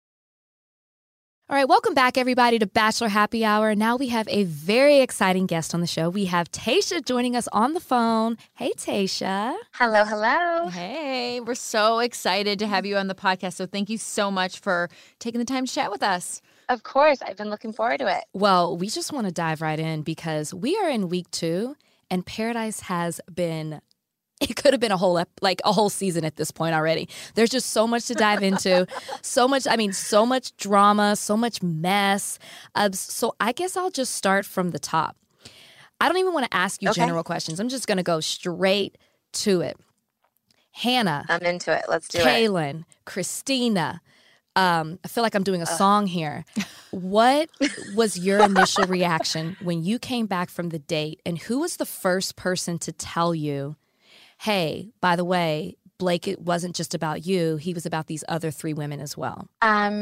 All right, welcome back, everybody, to Bachelor Happy Hour. Now we have a very exciting guest on the show. We have Tayshia joining us on the phone. Hey, Tayshia. Hello, hello. Hey, we're so excited to have you on the podcast. So thank you so much for taking the time to chat with us. Of course, I've been looking forward to it. Well, we just want to dive right in because we are in week 2, and Paradise has been... It could have been a whole season at this point already. There's just so much to dive into, so much drama, so much mess. So I guess I'll just start from the top. I don't even want to ask you general questions. I'm just going to go straight to it. Hannah. I'm into it. Let's do Caelynn, Christina. I feel like I'm doing a song here. What was your initial reaction when you came back from the date, and who was the first person to tell you, hey, by the way, Blake, it wasn't just about you. He was about these other 3 women as well?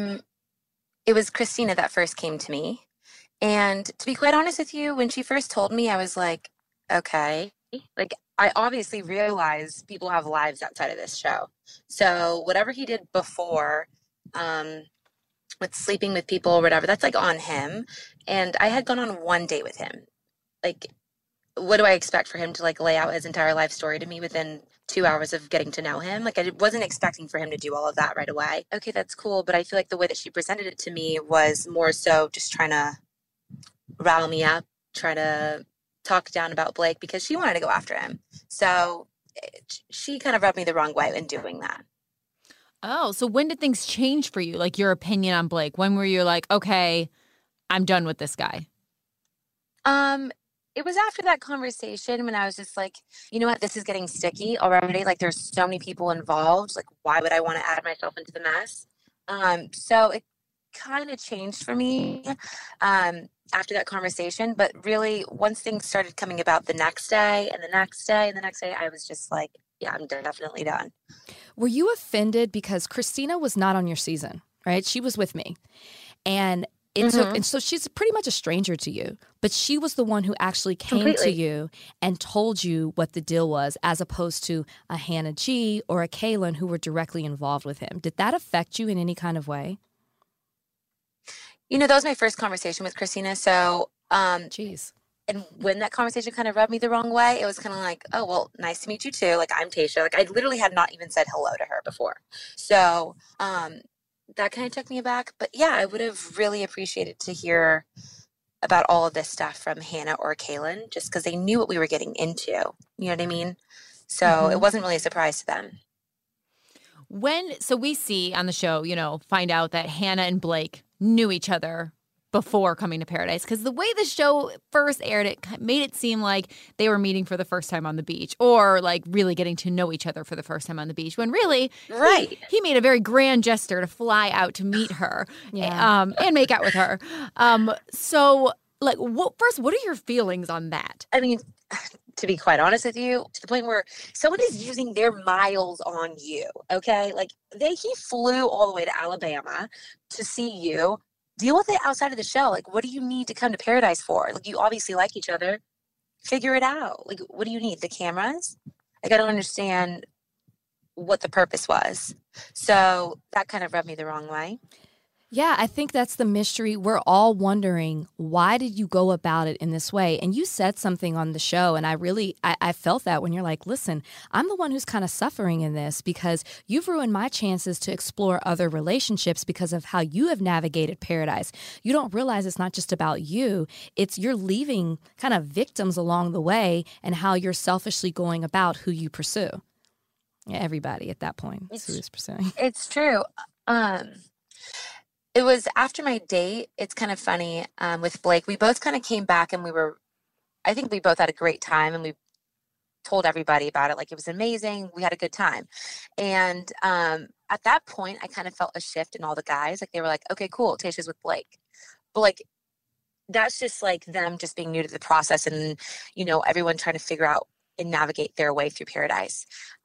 It was Christina that first came to me. And to be quite honest with you, when she first told me, I was like, okay. Like, I obviously realize people have lives outside of this show. So whatever he did before, with sleeping with people or whatever, that's like on him. And I had gone on one date with him. Like, what do I expect for him to like lay out his entire life story to me within 2 hours of getting to know him? Like, I wasn't expecting for him to do all of that right away. Okay, that's cool. But I feel like the way that she presented it to me was more so just trying to rile me up, try to talk down about Blake because she wanted to go after him. So she kind of rubbed me the wrong way in doing that. Oh, so when did things change for you? Like your opinion on Blake? When were you like, okay, I'm done with this guy? It was after that conversation when I was just like, you know what, this is getting sticky already. Like, there's so many people involved. Like, why would I want to add myself into the mess? So it kind of changed for me after that conversation. But really, once things started coming about the next day and the next day and the next day, I was just like, yeah, I'm definitely done. Were you offended because Christina was not on your season, right? She was with me. And it took, and so she's pretty much a stranger to you, but she was the one who actually came to you and told you what the deal was, as opposed to a Hannah G or a Kaylin who were directly involved with him. Did that affect you in any kind of way? You know, that was my first conversation with Christina. So, Jeez. And when that conversation kind of rubbed me the wrong way, it was kind of like, oh, well, nice to meet you too. Like, I'm Tayshia. Like, I literally had not even said hello to her before. So, that kind of took me aback. But yeah, I would have really appreciated to hear about all of this stuff from Hannah or Kaylin, just because they knew what we were getting into. You know what I mean? So it wasn't really a surprise to them. So we see on the show, find out that Hannah and Blake knew each other before coming to Paradise, because the way the show first aired, it made it seem like they were meeting for the first time on the beach, or like really getting to know each other for the first time on the beach, when really he made a very grand gesture to fly out to meet her and make out with her. So like, what are your feelings on that? I mean, to be quite honest with you, to the point where someone is using their miles on you, okay? Like, he flew all the way to Alabama to see you. Deal with it outside of the show. Like, what do you need to come to Paradise for? Like, you obviously like each other. Figure it out. Like, what do you need? The cameras? Like, I don't understand what the purpose was. So that kind of rubbed me the wrong way. Yeah, I think that's the mystery. We're all wondering, why did you go about it in this way? And you said something on the show, and I felt that when you're like, listen, I'm the one who's kind of suffering in this because you've ruined my chances to explore other relationships because of how you have navigated Paradise. You don't realize it's not just about you. You're leaving kind of victims along the way and how you're selfishly going about who you pursue. Yeah, everybody at that point is who is pursuing. It's true. It was after my date. It's kind of funny with Blake. We both kind of came back and I think we both had a great time, and we told everybody about it. Like, it was amazing. We had a good time. And at that point, I kind of felt a shift in all the guys. Like, they were like, okay, cool, Tayshia's with Blake. But like, that's just like them just being new to the process, and, everyone trying to figure out and navigate their way through Paradise.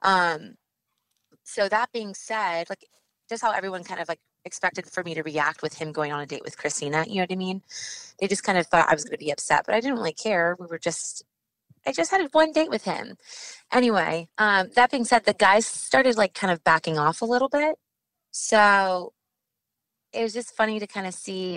So that being said, like, just how everyone kind of like expected for me to react with him going on a date with Christina. You know what I mean? They just kind of thought I was going to be upset, but I didn't really care. I just had one date with him. Anyway, that being said, the guys started like kind of backing off a little bit. So it was just funny to kind of see,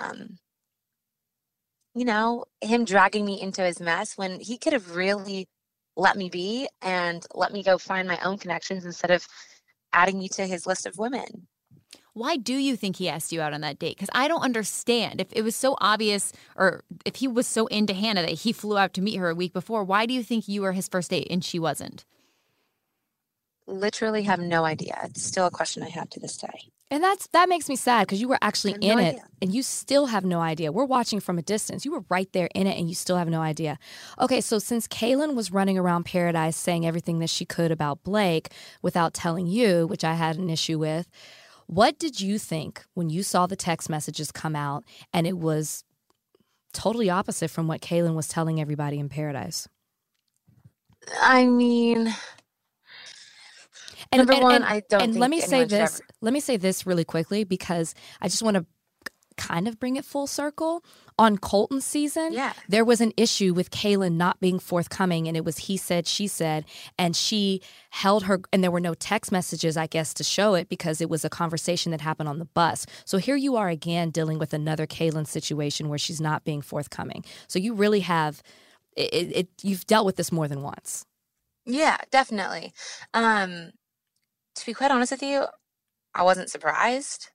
him dragging me into his mess when he could have really let me be and let me go find my own connections instead of adding me to his list of women. Why do you think he asked you out on that date? Because I don't understand. If it was so obvious, or if he was so into Hannah that he flew out to meet her a week before, why do you think you were his first date and she wasn't? Literally have no idea. It's still a question I have to this day. And that makes me sad because you were actually in it and you still have no idea. We're watching from a distance. You were right there in it and you still have no idea. Okay, so since Kaylin was running around Paradise saying everything that she could about Blake without telling you, which I had an issue with, what did you think when you saw the text messages come out and it was totally opposite from what Kaylin was telling everybody in Paradise? I mean, number one, I don't think let me say this really quickly because I just want to kind of bring it full circle. On Colton's season, there was an issue with Kaylin not being forthcoming, and it was he said, she said, and she held her, and there were no text messages, I guess, to show it because it was a conversation that happened on the bus. So here you are again dealing with another Kaylin situation where she's not being forthcoming. So you really have, you've dealt with this more than once. Yeah, definitely. To be quite honest with you, I wasn't surprised.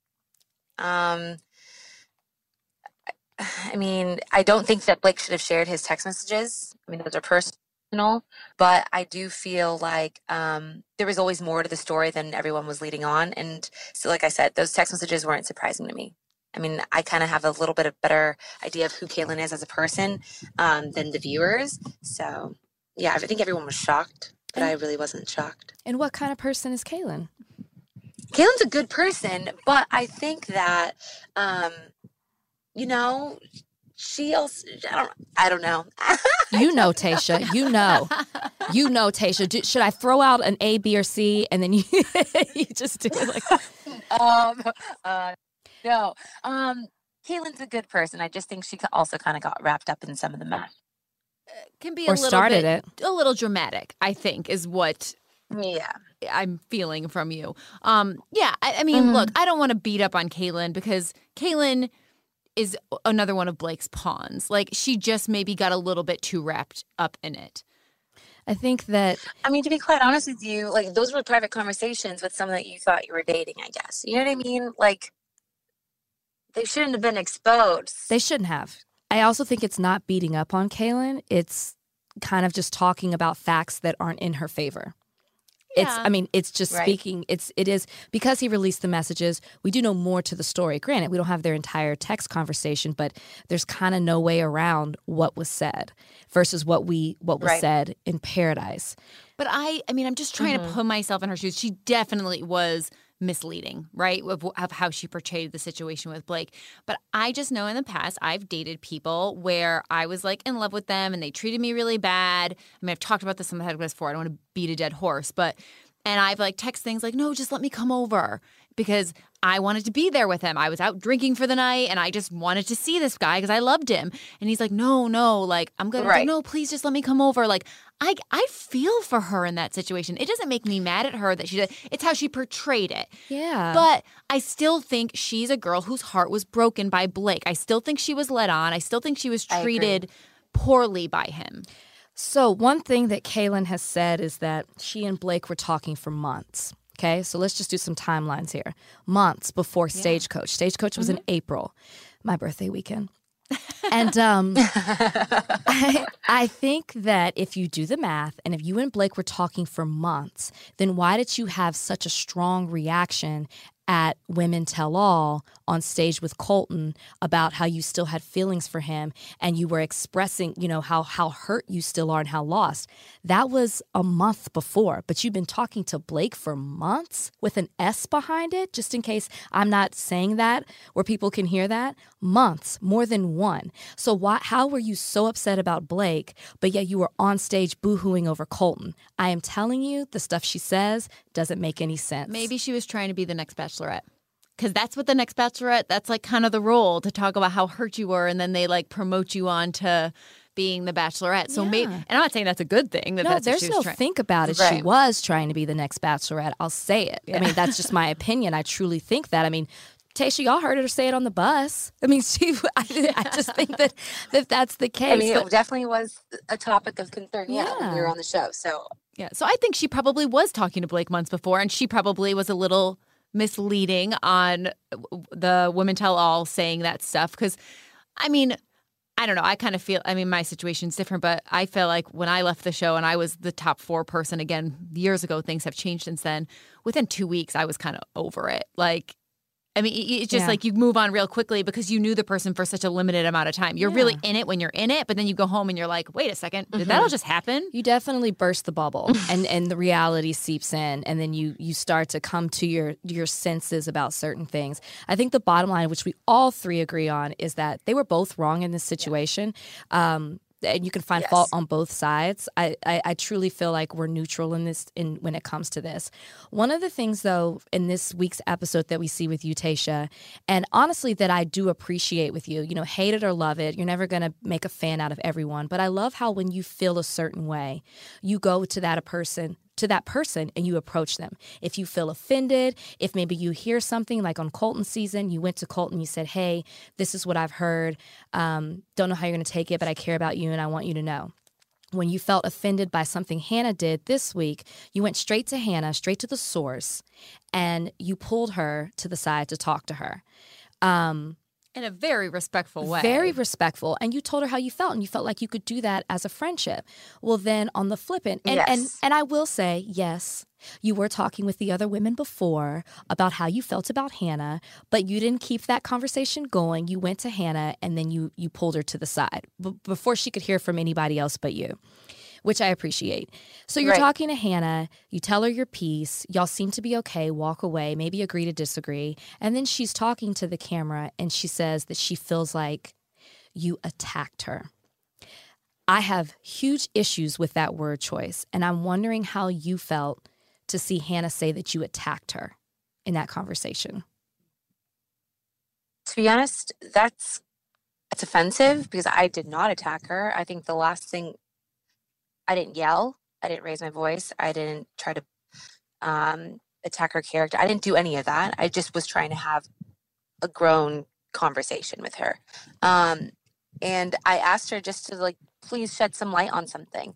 I mean, I don't think that Blake should have shared his text messages. I mean, those are personal, but I do feel like there was always more to the story than everyone was leading on. And so, like I said, those text messages weren't surprising to me. I mean, I kind of have a little bit of better idea of who Kaylin is as a person than the viewers. So, yeah, I think everyone was shocked, but I really wasn't shocked. And what kind of person is Kaylin? Kaylin's a good person, but I think that... she also, I don't know. You know, Tayshia, you know, Tayshia. Should I throw out an A, B, or C, and then you just do it like no. Caitlin's a good person. I just think she also kind of got wrapped up in some of the mess. Can be Or a little started bit, it. a little dramatic, I think, is what Yeah. I'm feeling from you. I mean, look, I don't want to beat up on Caitlin because Caitlin is another one of Blake's pawns. Like, she just maybe got a little bit too wrapped up in it. I think that, I mean, to be quite honest with you, like, those were private conversations with someone that you thought you were dating, I guess. You know what I mean? Like, they shouldn't have been exposed. they shouldn't have. I also think it's not beating up on Kaylin. It's kind of just talking about facts that aren't in her favor. Yeah. It's just Right. speaking. It is because he released the messages. We do know more to the story. Granted, we don't have their entire text conversation, but there's kind of no way around what was said versus what was Right. said in Paradise. But I mean, I'm just trying to put myself in her shoes. She definitely was misleading, right, of how she portrayed the situation with Blake. But I just know in the past I've dated people where I was like in love with them and they treated me really bad. I mean, I've talked about this on the podcast before. I don't want to beat a dead horse, and I've like text things like, no, just let me come over because I wanted to be there with him. I was out drinking for the night and I just wanted to see this guy because I loved him. And he's like, no, like, I'm going to, Right. no, please just let me come over. Like, I feel for her in that situation. It doesn't make me mad at her that she did. It's how she portrayed it. Yeah. But I still think she's a girl whose heart was broken by Blake. I still think she was led on. I still think she was I agree. treated poorly by him. So one thing that Kaylin has said is that she and Blake were talking for months. Okay, so let's just do some timelines here. Months before Stagecoach. Stagecoach was in April, my birthday weekend. And I think that if you do the math and if you and Blake were talking for months, then why did you have such a strong reaction at Women Tell All on stage with Colton about how you still had feelings for him and you were expressing, how hurt you still are and how lost? That was a month before, but you've been talking to Blake for months with an S behind it, just in case I'm not saying that where people can hear that. Months, more than one. So how were you so upset about Blake, but yet you were on stage boohooing over Colton? I am telling you, the stuff she says doesn't make any sense. Maybe she was trying to be the next Bachelorette. Because that's what the next Bachelorette, that's like kind of the role, to talk about how hurt you were, and then they like promote you on to being the Bachelorette. So maybe, and I'm not saying that's a good thing. That's what there's she was no trying. think about it. Right. She was trying to be the next Bachelorette. I'll say it. I mean, that's just my opinion. I truly think that. I mean, Tayshia, y'all heard her say it on the bus. I mean, I just think that that's the case. I mean, it definitely was a topic of concern, when we were on the show. So Yeah. So I think she probably was talking to Blake months before, and she probably was a little misleading on the Women Tell All saying that stuff. Because, I mean, I don't know. I kind of feel, I mean, my situation's different, but I feel like when I left the show and I was the top 4 person again years ago, things have changed since then. Within 2 weeks, I was kind of over it. Like, I mean, it's just like you move on real quickly because you knew the person for such a limited amount of time. You're really in it when you're in it, but then you go home and you're like, wait a second, did that all just happen? You definitely burst the bubble and the reality seeps in, and then you start to come to your senses about certain things. I think the bottom line, which we all three agree on, is that they were both wrong in this situation. And you can find fault on both sides. I truly feel like we're neutral in this when it comes to this. One of the things, though, in this week's episode that we see with you, Tayshia, and honestly that I do appreciate with you, hate it or love it, you're never going to make a fan out of everyone. But I love how when you feel a certain way, you go to that person and you approach them. If you feel offended, if maybe you hear something like on Colton's season, you went to Colton, you said, hey, this is what I've heard. Don't know how you're going to take it, but I care about you and I want you to know. When you felt offended by something Hannah did this week, you went straight to Hannah, straight to the source, and you pulled her to the side to talk to her. In a very respectful way. Very respectful. And you told her how you felt, and you felt like you could do that as a friendship. Well, then on the flip end, and I will say, yes, you were talking with the other women before about how you felt about Hannah, but you didn't keep that conversation going. You went to Hannah, and then you pulled her to the side before she could hear from anybody else but you, which I appreciate. So you're talking to Hannah, you tell her your piece, y'all seem to be okay, walk away, maybe agree to disagree, and then she's talking to the camera and she says that she feels like you attacked her. I have huge issues with that word choice, and I'm wondering how you felt to see Hannah say that you attacked her in that conversation. To be honest, that's offensive because I did not attack her. I think the last thing, I didn't yell. I didn't raise my voice. I didn't try to attack her character. I didn't do any of that. I just was trying to have a grown conversation with her. And I asked her just to like, please shed some light on something.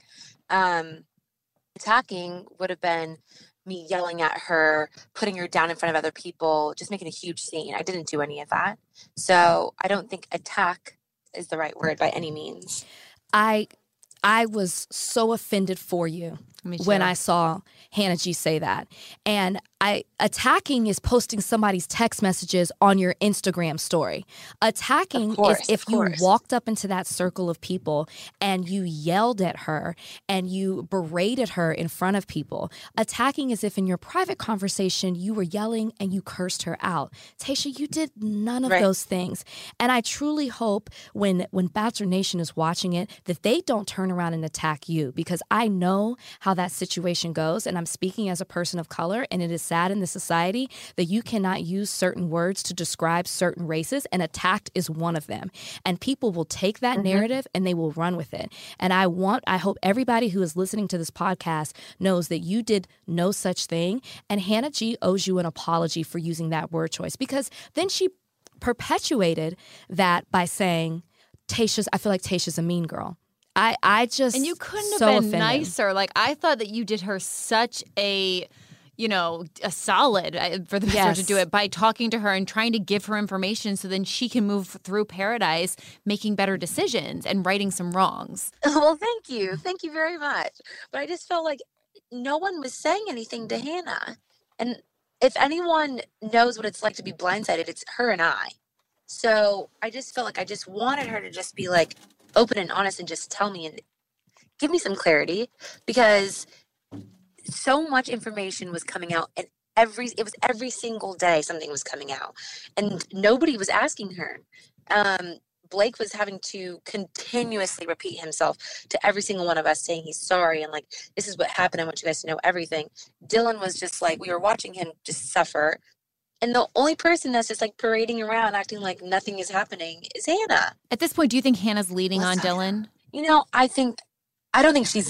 Attacking would have been me yelling at her, putting her down in front of other people, just making a huge scene. I didn't do any of that. So I don't think attack is the right word by any means. I was so offended for you when I saw Hannah G say that. And attacking is posting somebody's text messages on your Instagram story. Attacking is if you walked up into that circle of people and you yelled at her and you berated her in front of people. Attacking is if in your private conversation you were yelling and you cursed her out. Tayshia, you did none of those things. And I truly hope when Bachelor Nation is watching it that they don't turn around and attack you, because I know how that situation goes, and I'm speaking as a person of color, and it is sad in the society that you cannot use certain words to describe certain races, and attacked is one of them. And people will take that narrative and they will run with it. And I hope everybody who is listening to this podcast knows that you did no such thing, and Hannah G owes you an apology for using that word choice, because then she perpetuated that by saying, I feel like Tayshia's a mean girl. I just, and you couldn't have so been offended. nicer. Like, I thought that you did her such a solid for the best way to do it by talking to her and trying to give her information so then she can move through paradise making better decisions and righting some wrongs. Well, thank you. Thank you very much. But I just felt like no one was saying anything to Hannah. And if anyone knows what it's like to be blindsided, it's her and I. So I just felt like I just wanted her to just be like open and honest and just tell me and give me some clarity, because so much information was coming out, and it was every single day something was coming out, and nobody was asking her. Blake was having to continuously repeat himself to every single one of us, saying he's sorry and like, this is what happened. I want you guys to know everything. Dylan was just like, we were watching him just suffer. And the only person that's just like parading around acting like nothing is happening is Hannah. At this point, do you think Hannah's leading on Dylan? You know, I don't think she's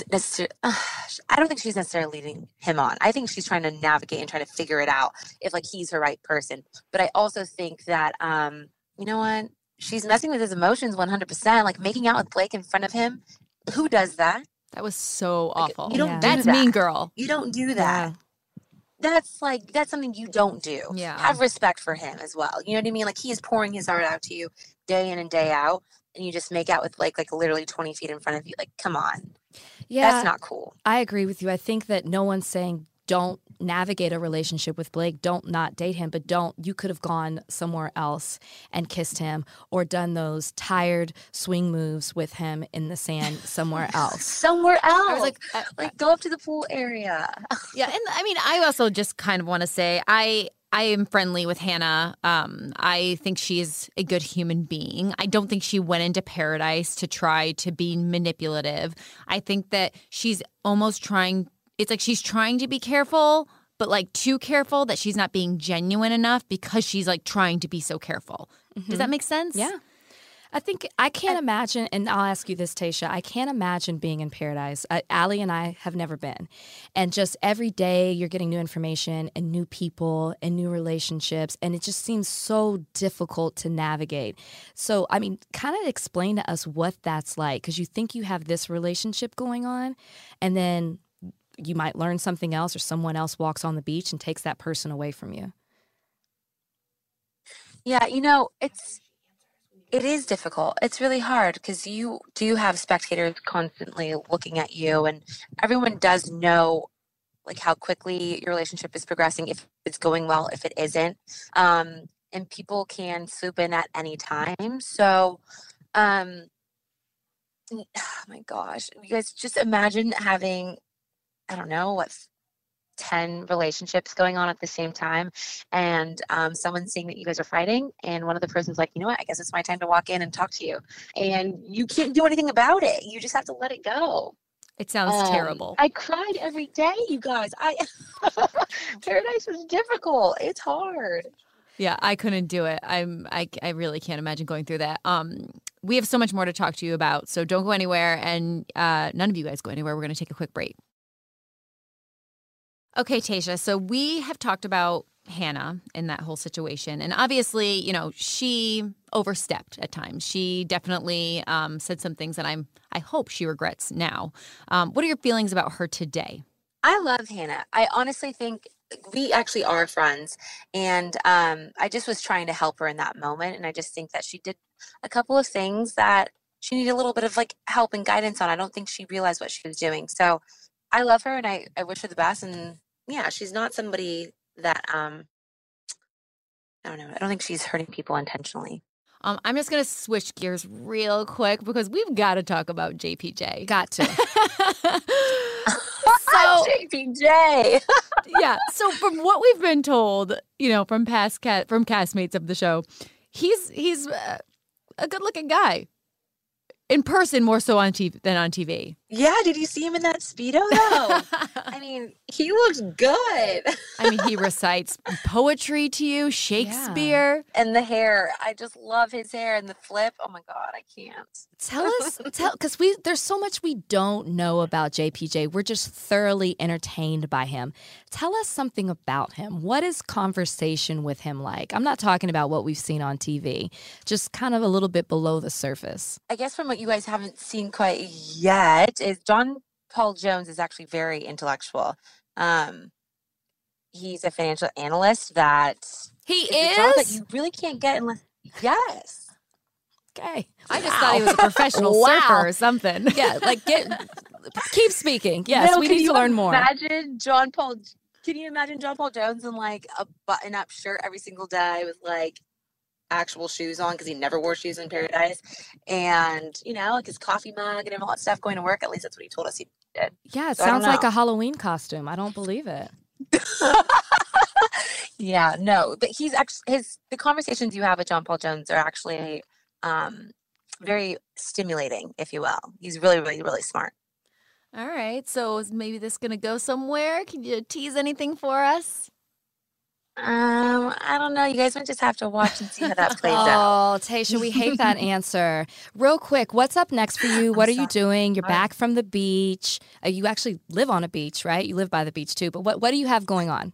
necessarily leading him on. I think she's trying to navigate and try to figure it out if like he's her right person. But I also think that, you know what? She's messing with his emotions 100%, like making out with Blake in front of him. Who does that? That was so awful. You don't do That's that. mean girl. You don't do that. Yeah. That's something you don't do. Yeah. Have respect for him as well. You know what I mean? Like, he is pouring his heart out to you day in and day out, and you just make out with like literally 20 feet in front of you. Like, come on. Yeah. That's not cool. I agree with you. I think that no one's saying don't navigate a relationship with Blake, don't not date him, but you could have gone somewhere else and kissed him or done those tired swing moves with him in the sand somewhere else. Somewhere else. I was like go up to the pool area. Yeah, and I mean, I also just kind of want to say I am friendly with Hannah. I think she's a good human being. I don't think she went into paradise to try to be manipulative. I think that she's almost trying. It's like she's trying to be careful, but like too careful that she's not being genuine enough because she's like trying to be so careful. Mm-hmm. Does that make sense? Yeah. I can't imagine, and I'll ask you this, Tayshia, I can't imagine being in paradise. Allie and I have never been. And just every day you're getting new information and new people and new relationships, and it just seems so difficult to navigate. So, I mean, kind of explain to us what that's like, because you think you have this relationship going on, and then you might learn something else, or someone else walks on the beach and takes that person away from you. Yeah, you know, it is difficult. It's really hard because you do have spectators constantly looking at you, and everyone does know like how quickly your relationship is progressing, if it's going well, if it isn't. And people can swoop in at any time. So, oh my gosh, you guys just imagine having, I don't know, 10 relationships going on at the same time, and someone seeing that you guys are fighting, and one of the person's like, you know what, I guess it's my time to walk in and talk to you, and you can't do anything about it. You just have to let it go. It sounds terrible. I cried every day, you guys. Paradise is difficult. It's hard. Yeah, I couldn't do it. I really can't imagine going through that. We have so much more to talk to you about, so don't go anywhere, and none of you guys go anywhere. We're going to take a quick break. Okay, Tayshia, so we have talked about Hannah in that whole situation, and obviously, you know, she overstepped at times. She definitely said some things that I hope she regrets now. What are your feelings about her today? I love Hannah. I honestly think we actually are friends, and I just was trying to help her in that moment, and I just think that she did a couple of things that she needed a little bit of like help and guidance on. I don't think she realized what she was doing. So I love her, and I wish her the best. And yeah, she's not somebody that I don't know. I don't think she's hurting people intentionally. I'm just going to switch gears real quick because we've got to talk about JPJ. Got to. So JPJ. Yeah. So from what we've been told, you know, from past from castmates of the show, he's a good-looking guy. In person, more so on TV than on TV. Yeah, did you see him in that Speedo, though? I mean, he looks good. I mean, he recites poetry to you, Shakespeare. Yeah. And the hair. I just love his hair and the flip. Oh, my God, I can't. Tell us, because there's so much we don't know about JPJ. We're just thoroughly entertained by him. Tell us something about him. What is conversation with him like? I'm not talking about what we've seen on TV, just kind of a little bit below the surface. I guess from what you guys haven't seen quite yet is John Paul Jones is actually very intellectual. He's a financial analyst that he is a job that you really can't get unless yes. Okay. I just thought he was a professional surfer or something. Yeah, like keep speaking. Yes, we need to learn more. Can you imagine John Paul Jones in like a button-up shirt every single day with like actual shoes on because he never wore shoes in Paradise, and you know, like his coffee mug and all that stuff going to work? At least that's what he told us he did. Yeah, it sounds like a Halloween costume. I don't believe it. Yeah, no, but he's actually the conversations you have with John Paul Jones are actually very stimulating, if you will. He's really, really, really smart. All right, so is maybe this gonna go somewhere? Can you tease anything for us? I don't know. You guys might just have to watch and see how that plays out. Oh, Tayshia, we hate that answer. Real quick, what's up next for you? What are you doing? You're back from the beach. You actually live on a beach, right? You live by the beach too. But what do you have going on?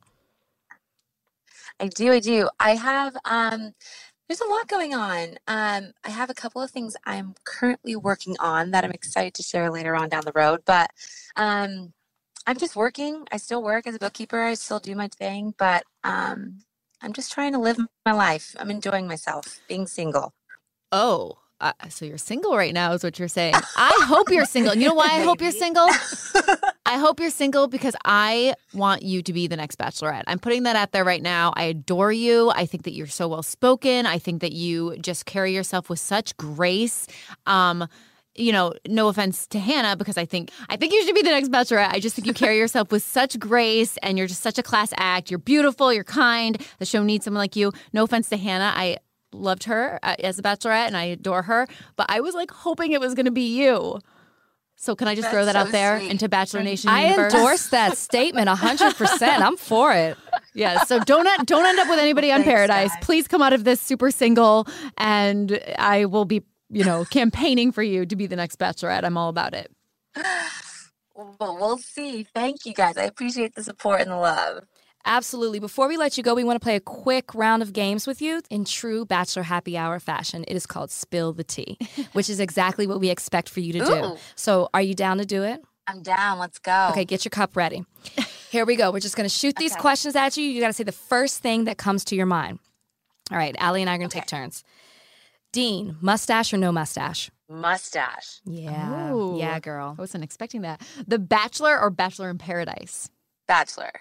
I do. I have there's a lot going on. I have a couple of things I'm currently working on that I'm excited to share later on down the road. But I'm just working. I still work as a bookkeeper. I still do my thing, but I'm just trying to live my life. I'm enjoying myself, being single. Oh, so you're single right now is what you're saying. I hope you're single. You know why I hope you're single? I hope you're single because I want you to be the next Bachelorette. I'm putting that out there right now. I adore you. I think that you're so well-spoken. I think that you just carry yourself with such grace. You know, no offense to Hannah, because I think you should be the next Bachelorette. I just think you carry yourself with such grace, and you're just such a class act. You're beautiful. You're kind. The show needs someone like you. No offense to Hannah. I loved her as a Bachelorette, and I adore her. But I was like hoping it was going to be you. So can I just throw that out there into Bachelor Nation universe? I endorse that statement 100%. I'm for it. Yeah. So don't end up with anybody on Paradise. Guys. Please come out of this super single, and I will be, you know, campaigning for you to be the next Bachelorette. I'm all about it. Well, we'll see. Thank you, guys. I appreciate the support and the love. Absolutely. Before we let you go, we want to play a quick round of games with you in true Bachelor Happy Hour fashion. It is called Spill the Tea, which is exactly what we expect for you to do. So are you down to do it? I'm down. Let's go. Okay, get your cup ready. Here we go. We're just going to shoot these questions at you. You got to say the first thing that comes to your mind. All right, Allie and I are going to take turns. Dean, mustache or no mustache? Mustache. Yeah. Ooh. Yeah, girl. I wasn't expecting that. The Bachelor or Bachelor in Paradise? Bachelor.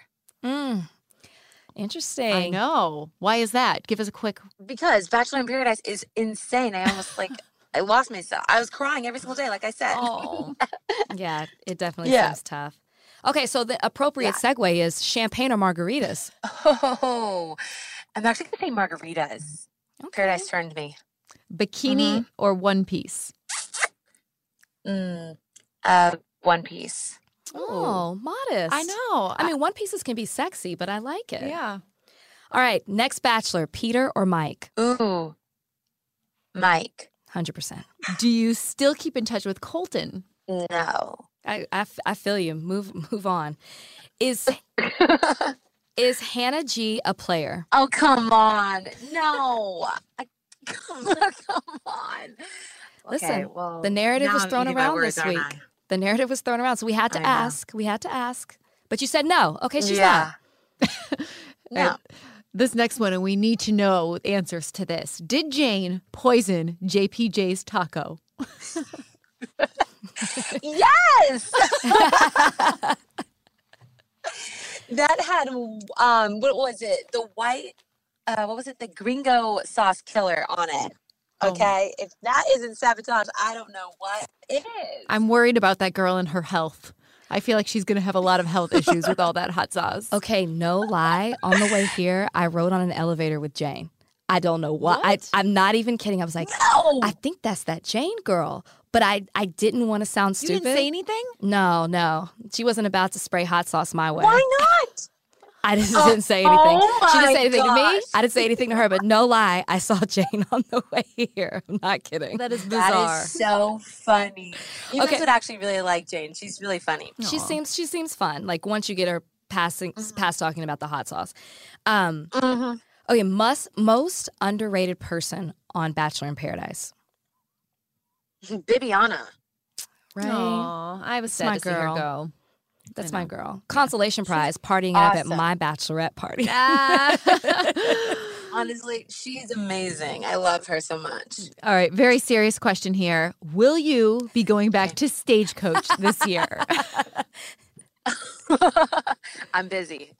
Interesting. I know. Why is that? Give us a quick. Because Bachelor in Paradise is insane. I almost I lost myself. I was crying every single day, like I said. Oh. Yeah, it definitely seems tough. Okay, so the appropriate segue is champagne or margaritas? Oh, I'm actually going to say margaritas. Okay. Paradise turned me. Bikini or one piece? One piece. Oh, modest. I know. I mean, one pieces can be sexy, but I like it. Yeah. All right, next bachelor, Peter or Mike? Ooh, Mike. 100%. Do you still keep in touch with Colton? No. I feel you. Move on. Is Hannah G a player? Oh, come on. No. Come on. Listen, Okay, well, the narrative now was I'm thrown eating my around words, this aren't week. I? The narrative was thrown around, so we had to I know. ask. We had to ask. But you said no. Okay, she's Yeah. No. No. This next one, and we need to know answers to this. Did Jane poison JPJ's taco? Yes. That had what was it? The white what was it? The gringo sauce killer on it. Okay. If that isn't sabotage, I don't know what is. I'm worried about that girl and her health. I feel like she's going to have a lot of health issues with all that hot sauce. not. Okay, no lie. On the way here, I rode on an elevator with Jane. I don't know what. I'm not even kidding. I was like, No. I think that's that Jane girl. But I didn't want to sound You stupid. didn't say anything? No. She wasn't about to spray hot sauce my way. Why not? I didn't say anything. oh She didn't my say anything to me. gosh. I didn't say anything to her. But no lie, I saw Jane on the way here. I'm not kidding. That is bizarre. That is so funny. You Okay. guys would actually really like Jane. She's really funny. She seems fun. Like once you get her past talking about the hot sauce. Mm-hmm. Okay, most underrated person on Bachelor in Paradise. Bibiana. Right. Aw, I was That's sad my to see her girl. go. That's my girl. Consolation prize, partying it up at awesome. my bachelorette party. Honestly, she's amazing. I love her so much. All right, very serious question here. Will you be going back to Stagecoach this year? I'm busy.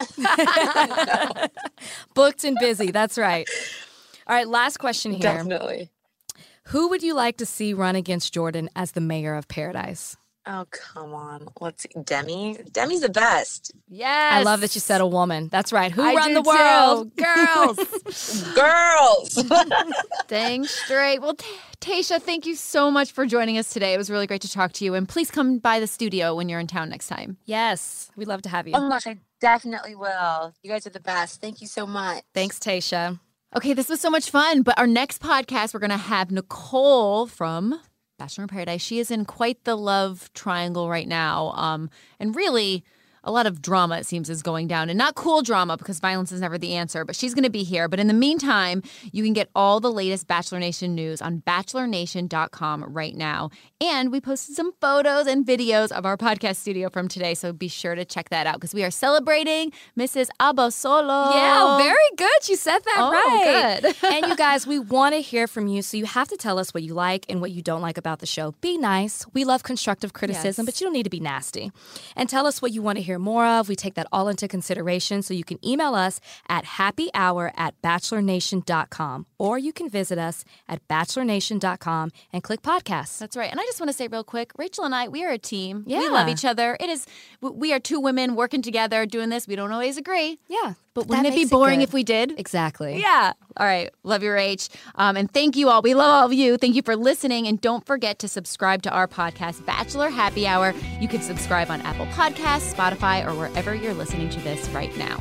Booked and busy. That's right. All right, last question here. Definitely. Who would you like to see run against Jordan as the mayor of Paradise? Oh, come on. Let's see. Demi? Demi's the best. Yes. I love that you said a woman. That's right. Who I run do the world? too. Girls. Girls. Dang straight. Well, Tayshia, thank you so much for joining us today. It was really great to talk to you. And please come by the studio when you're in town next time. Yes, we'd love to have you. Oh my gosh, I definitely will. You guys are the best. Thank you so much. Thanks, Tayshia. Okay, this was so much fun. But our next podcast, we're going to have Nicole from Bachelor in Paradise. She is in quite the love triangle right now. And really, a lot of drama, it seems, is going down. And not cool drama, because violence is never the answer. But she's going to be here. But in the meantime, you can get all the latest Bachelor Nation news on BachelorNation.com right now. And we posted some photos and videos of our podcast studio from today. So be sure to check that out, because we are celebrating Mrs. Abasolo. Yeah, very good. You said that right. Good. And you guys, we want to hear from you. So you have to tell us what you like and what you don't like about the show. Be nice. We love constructive criticism, Yes. but you don't need to be nasty. And tell us what you want to hear more of. We take that all into consideration. So you can email us at happyhour@bachelornation.com, or you can visit us at bachelornation.com and click podcasts. That's right. And I just want to say real quick, Rachel and I, we are a team. We Yeah. love each other. We are two women working together doing this. We don't always agree. Yeah. But that wouldn't it be makes boring good. if we did? Exactly. Yeah. All right. Love you, Rach. And thank you all. We love all of you. Thank you for listening. And don't forget to subscribe to our podcast, Bachelor Happy Hour. You can subscribe on Apple Podcasts, Spotify, or wherever you're listening to this right now.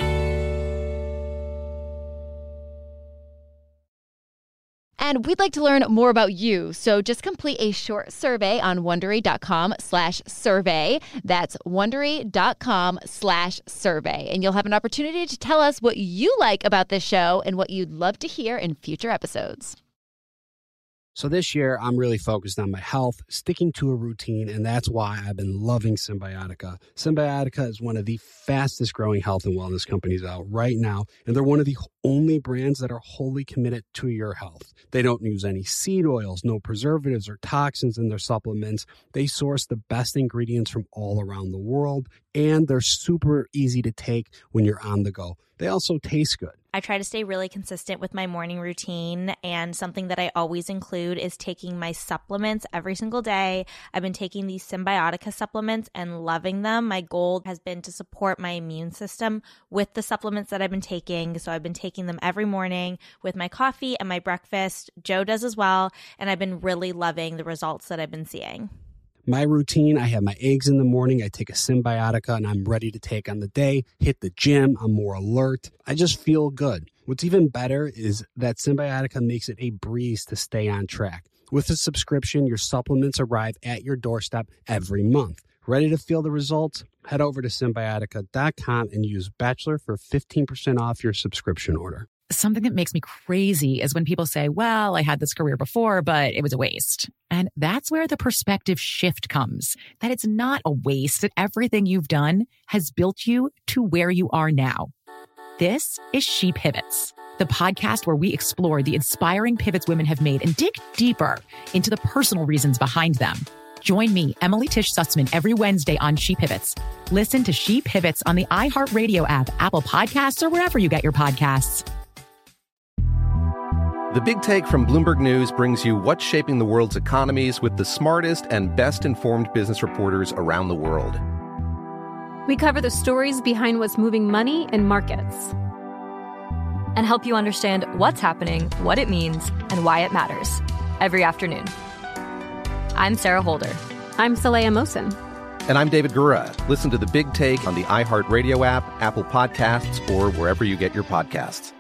And we'd like to learn more about you. So just complete a short survey on Wondery.com/survey. That's Wondery.com/survey. And you'll have an opportunity to tell us what you like about this show and what you'd love to hear in future episodes. So this year, I'm really focused on my health, sticking to a routine, and that's why I've been loving Symbiotica. Symbiotica is one of the fastest growing health and wellness companies out right now, and they're one of the only brands that are wholly committed to your health. They don't use any seed oils, no preservatives or toxins in their supplements. They source the best ingredients from all around the world, and they're super easy to take when you're on the go. They also taste good. I try to stay really consistent with my morning routine, and something that I always include is taking my supplements every single day. I've been taking these Symbiotica supplements and loving them. My goal has been to support my immune system with the supplements that I've been taking. So I've been taking them every morning with my coffee and my breakfast. Joe does as well, and I've been really loving the results that I've been seeing. My routine, I have my eggs in the morning, I take a Symbiotica, and I'm ready to take on the day, hit the gym, I'm more alert. I just feel good. What's even better is that Symbiotica makes it a breeze to stay on track. With a subscription, your supplements arrive at your doorstep every month. Ready to feel the results? Head over to Symbiotica.com and use Bachelor for 15% off your subscription order. Something that makes me crazy is when people say, well, I had this career before, but it was a waste. And that's where the perspective shift comes, that it's not a waste, that everything you've done has built you to where you are now. This is She Pivots, the podcast where we explore the inspiring pivots women have made and dig deeper into the personal reasons behind them. Join me, Emily Tish Sussman, every Wednesday on She Pivots. Listen to She Pivots on the iHeartRadio app, Apple Podcasts, or wherever you get your podcasts. The Big Take from Bloomberg News brings you what's shaping the world's economies with the smartest and best-informed business reporters around the world. We cover the stories behind what's moving money and markets, and help you understand what's happening, what it means, and why it matters every afternoon. I'm Sarah Holder. I'm Saleha Mohsin. And I'm David Gura. Listen to The Big Take on the iHeartRadio app, Apple Podcasts, or wherever you get your podcasts.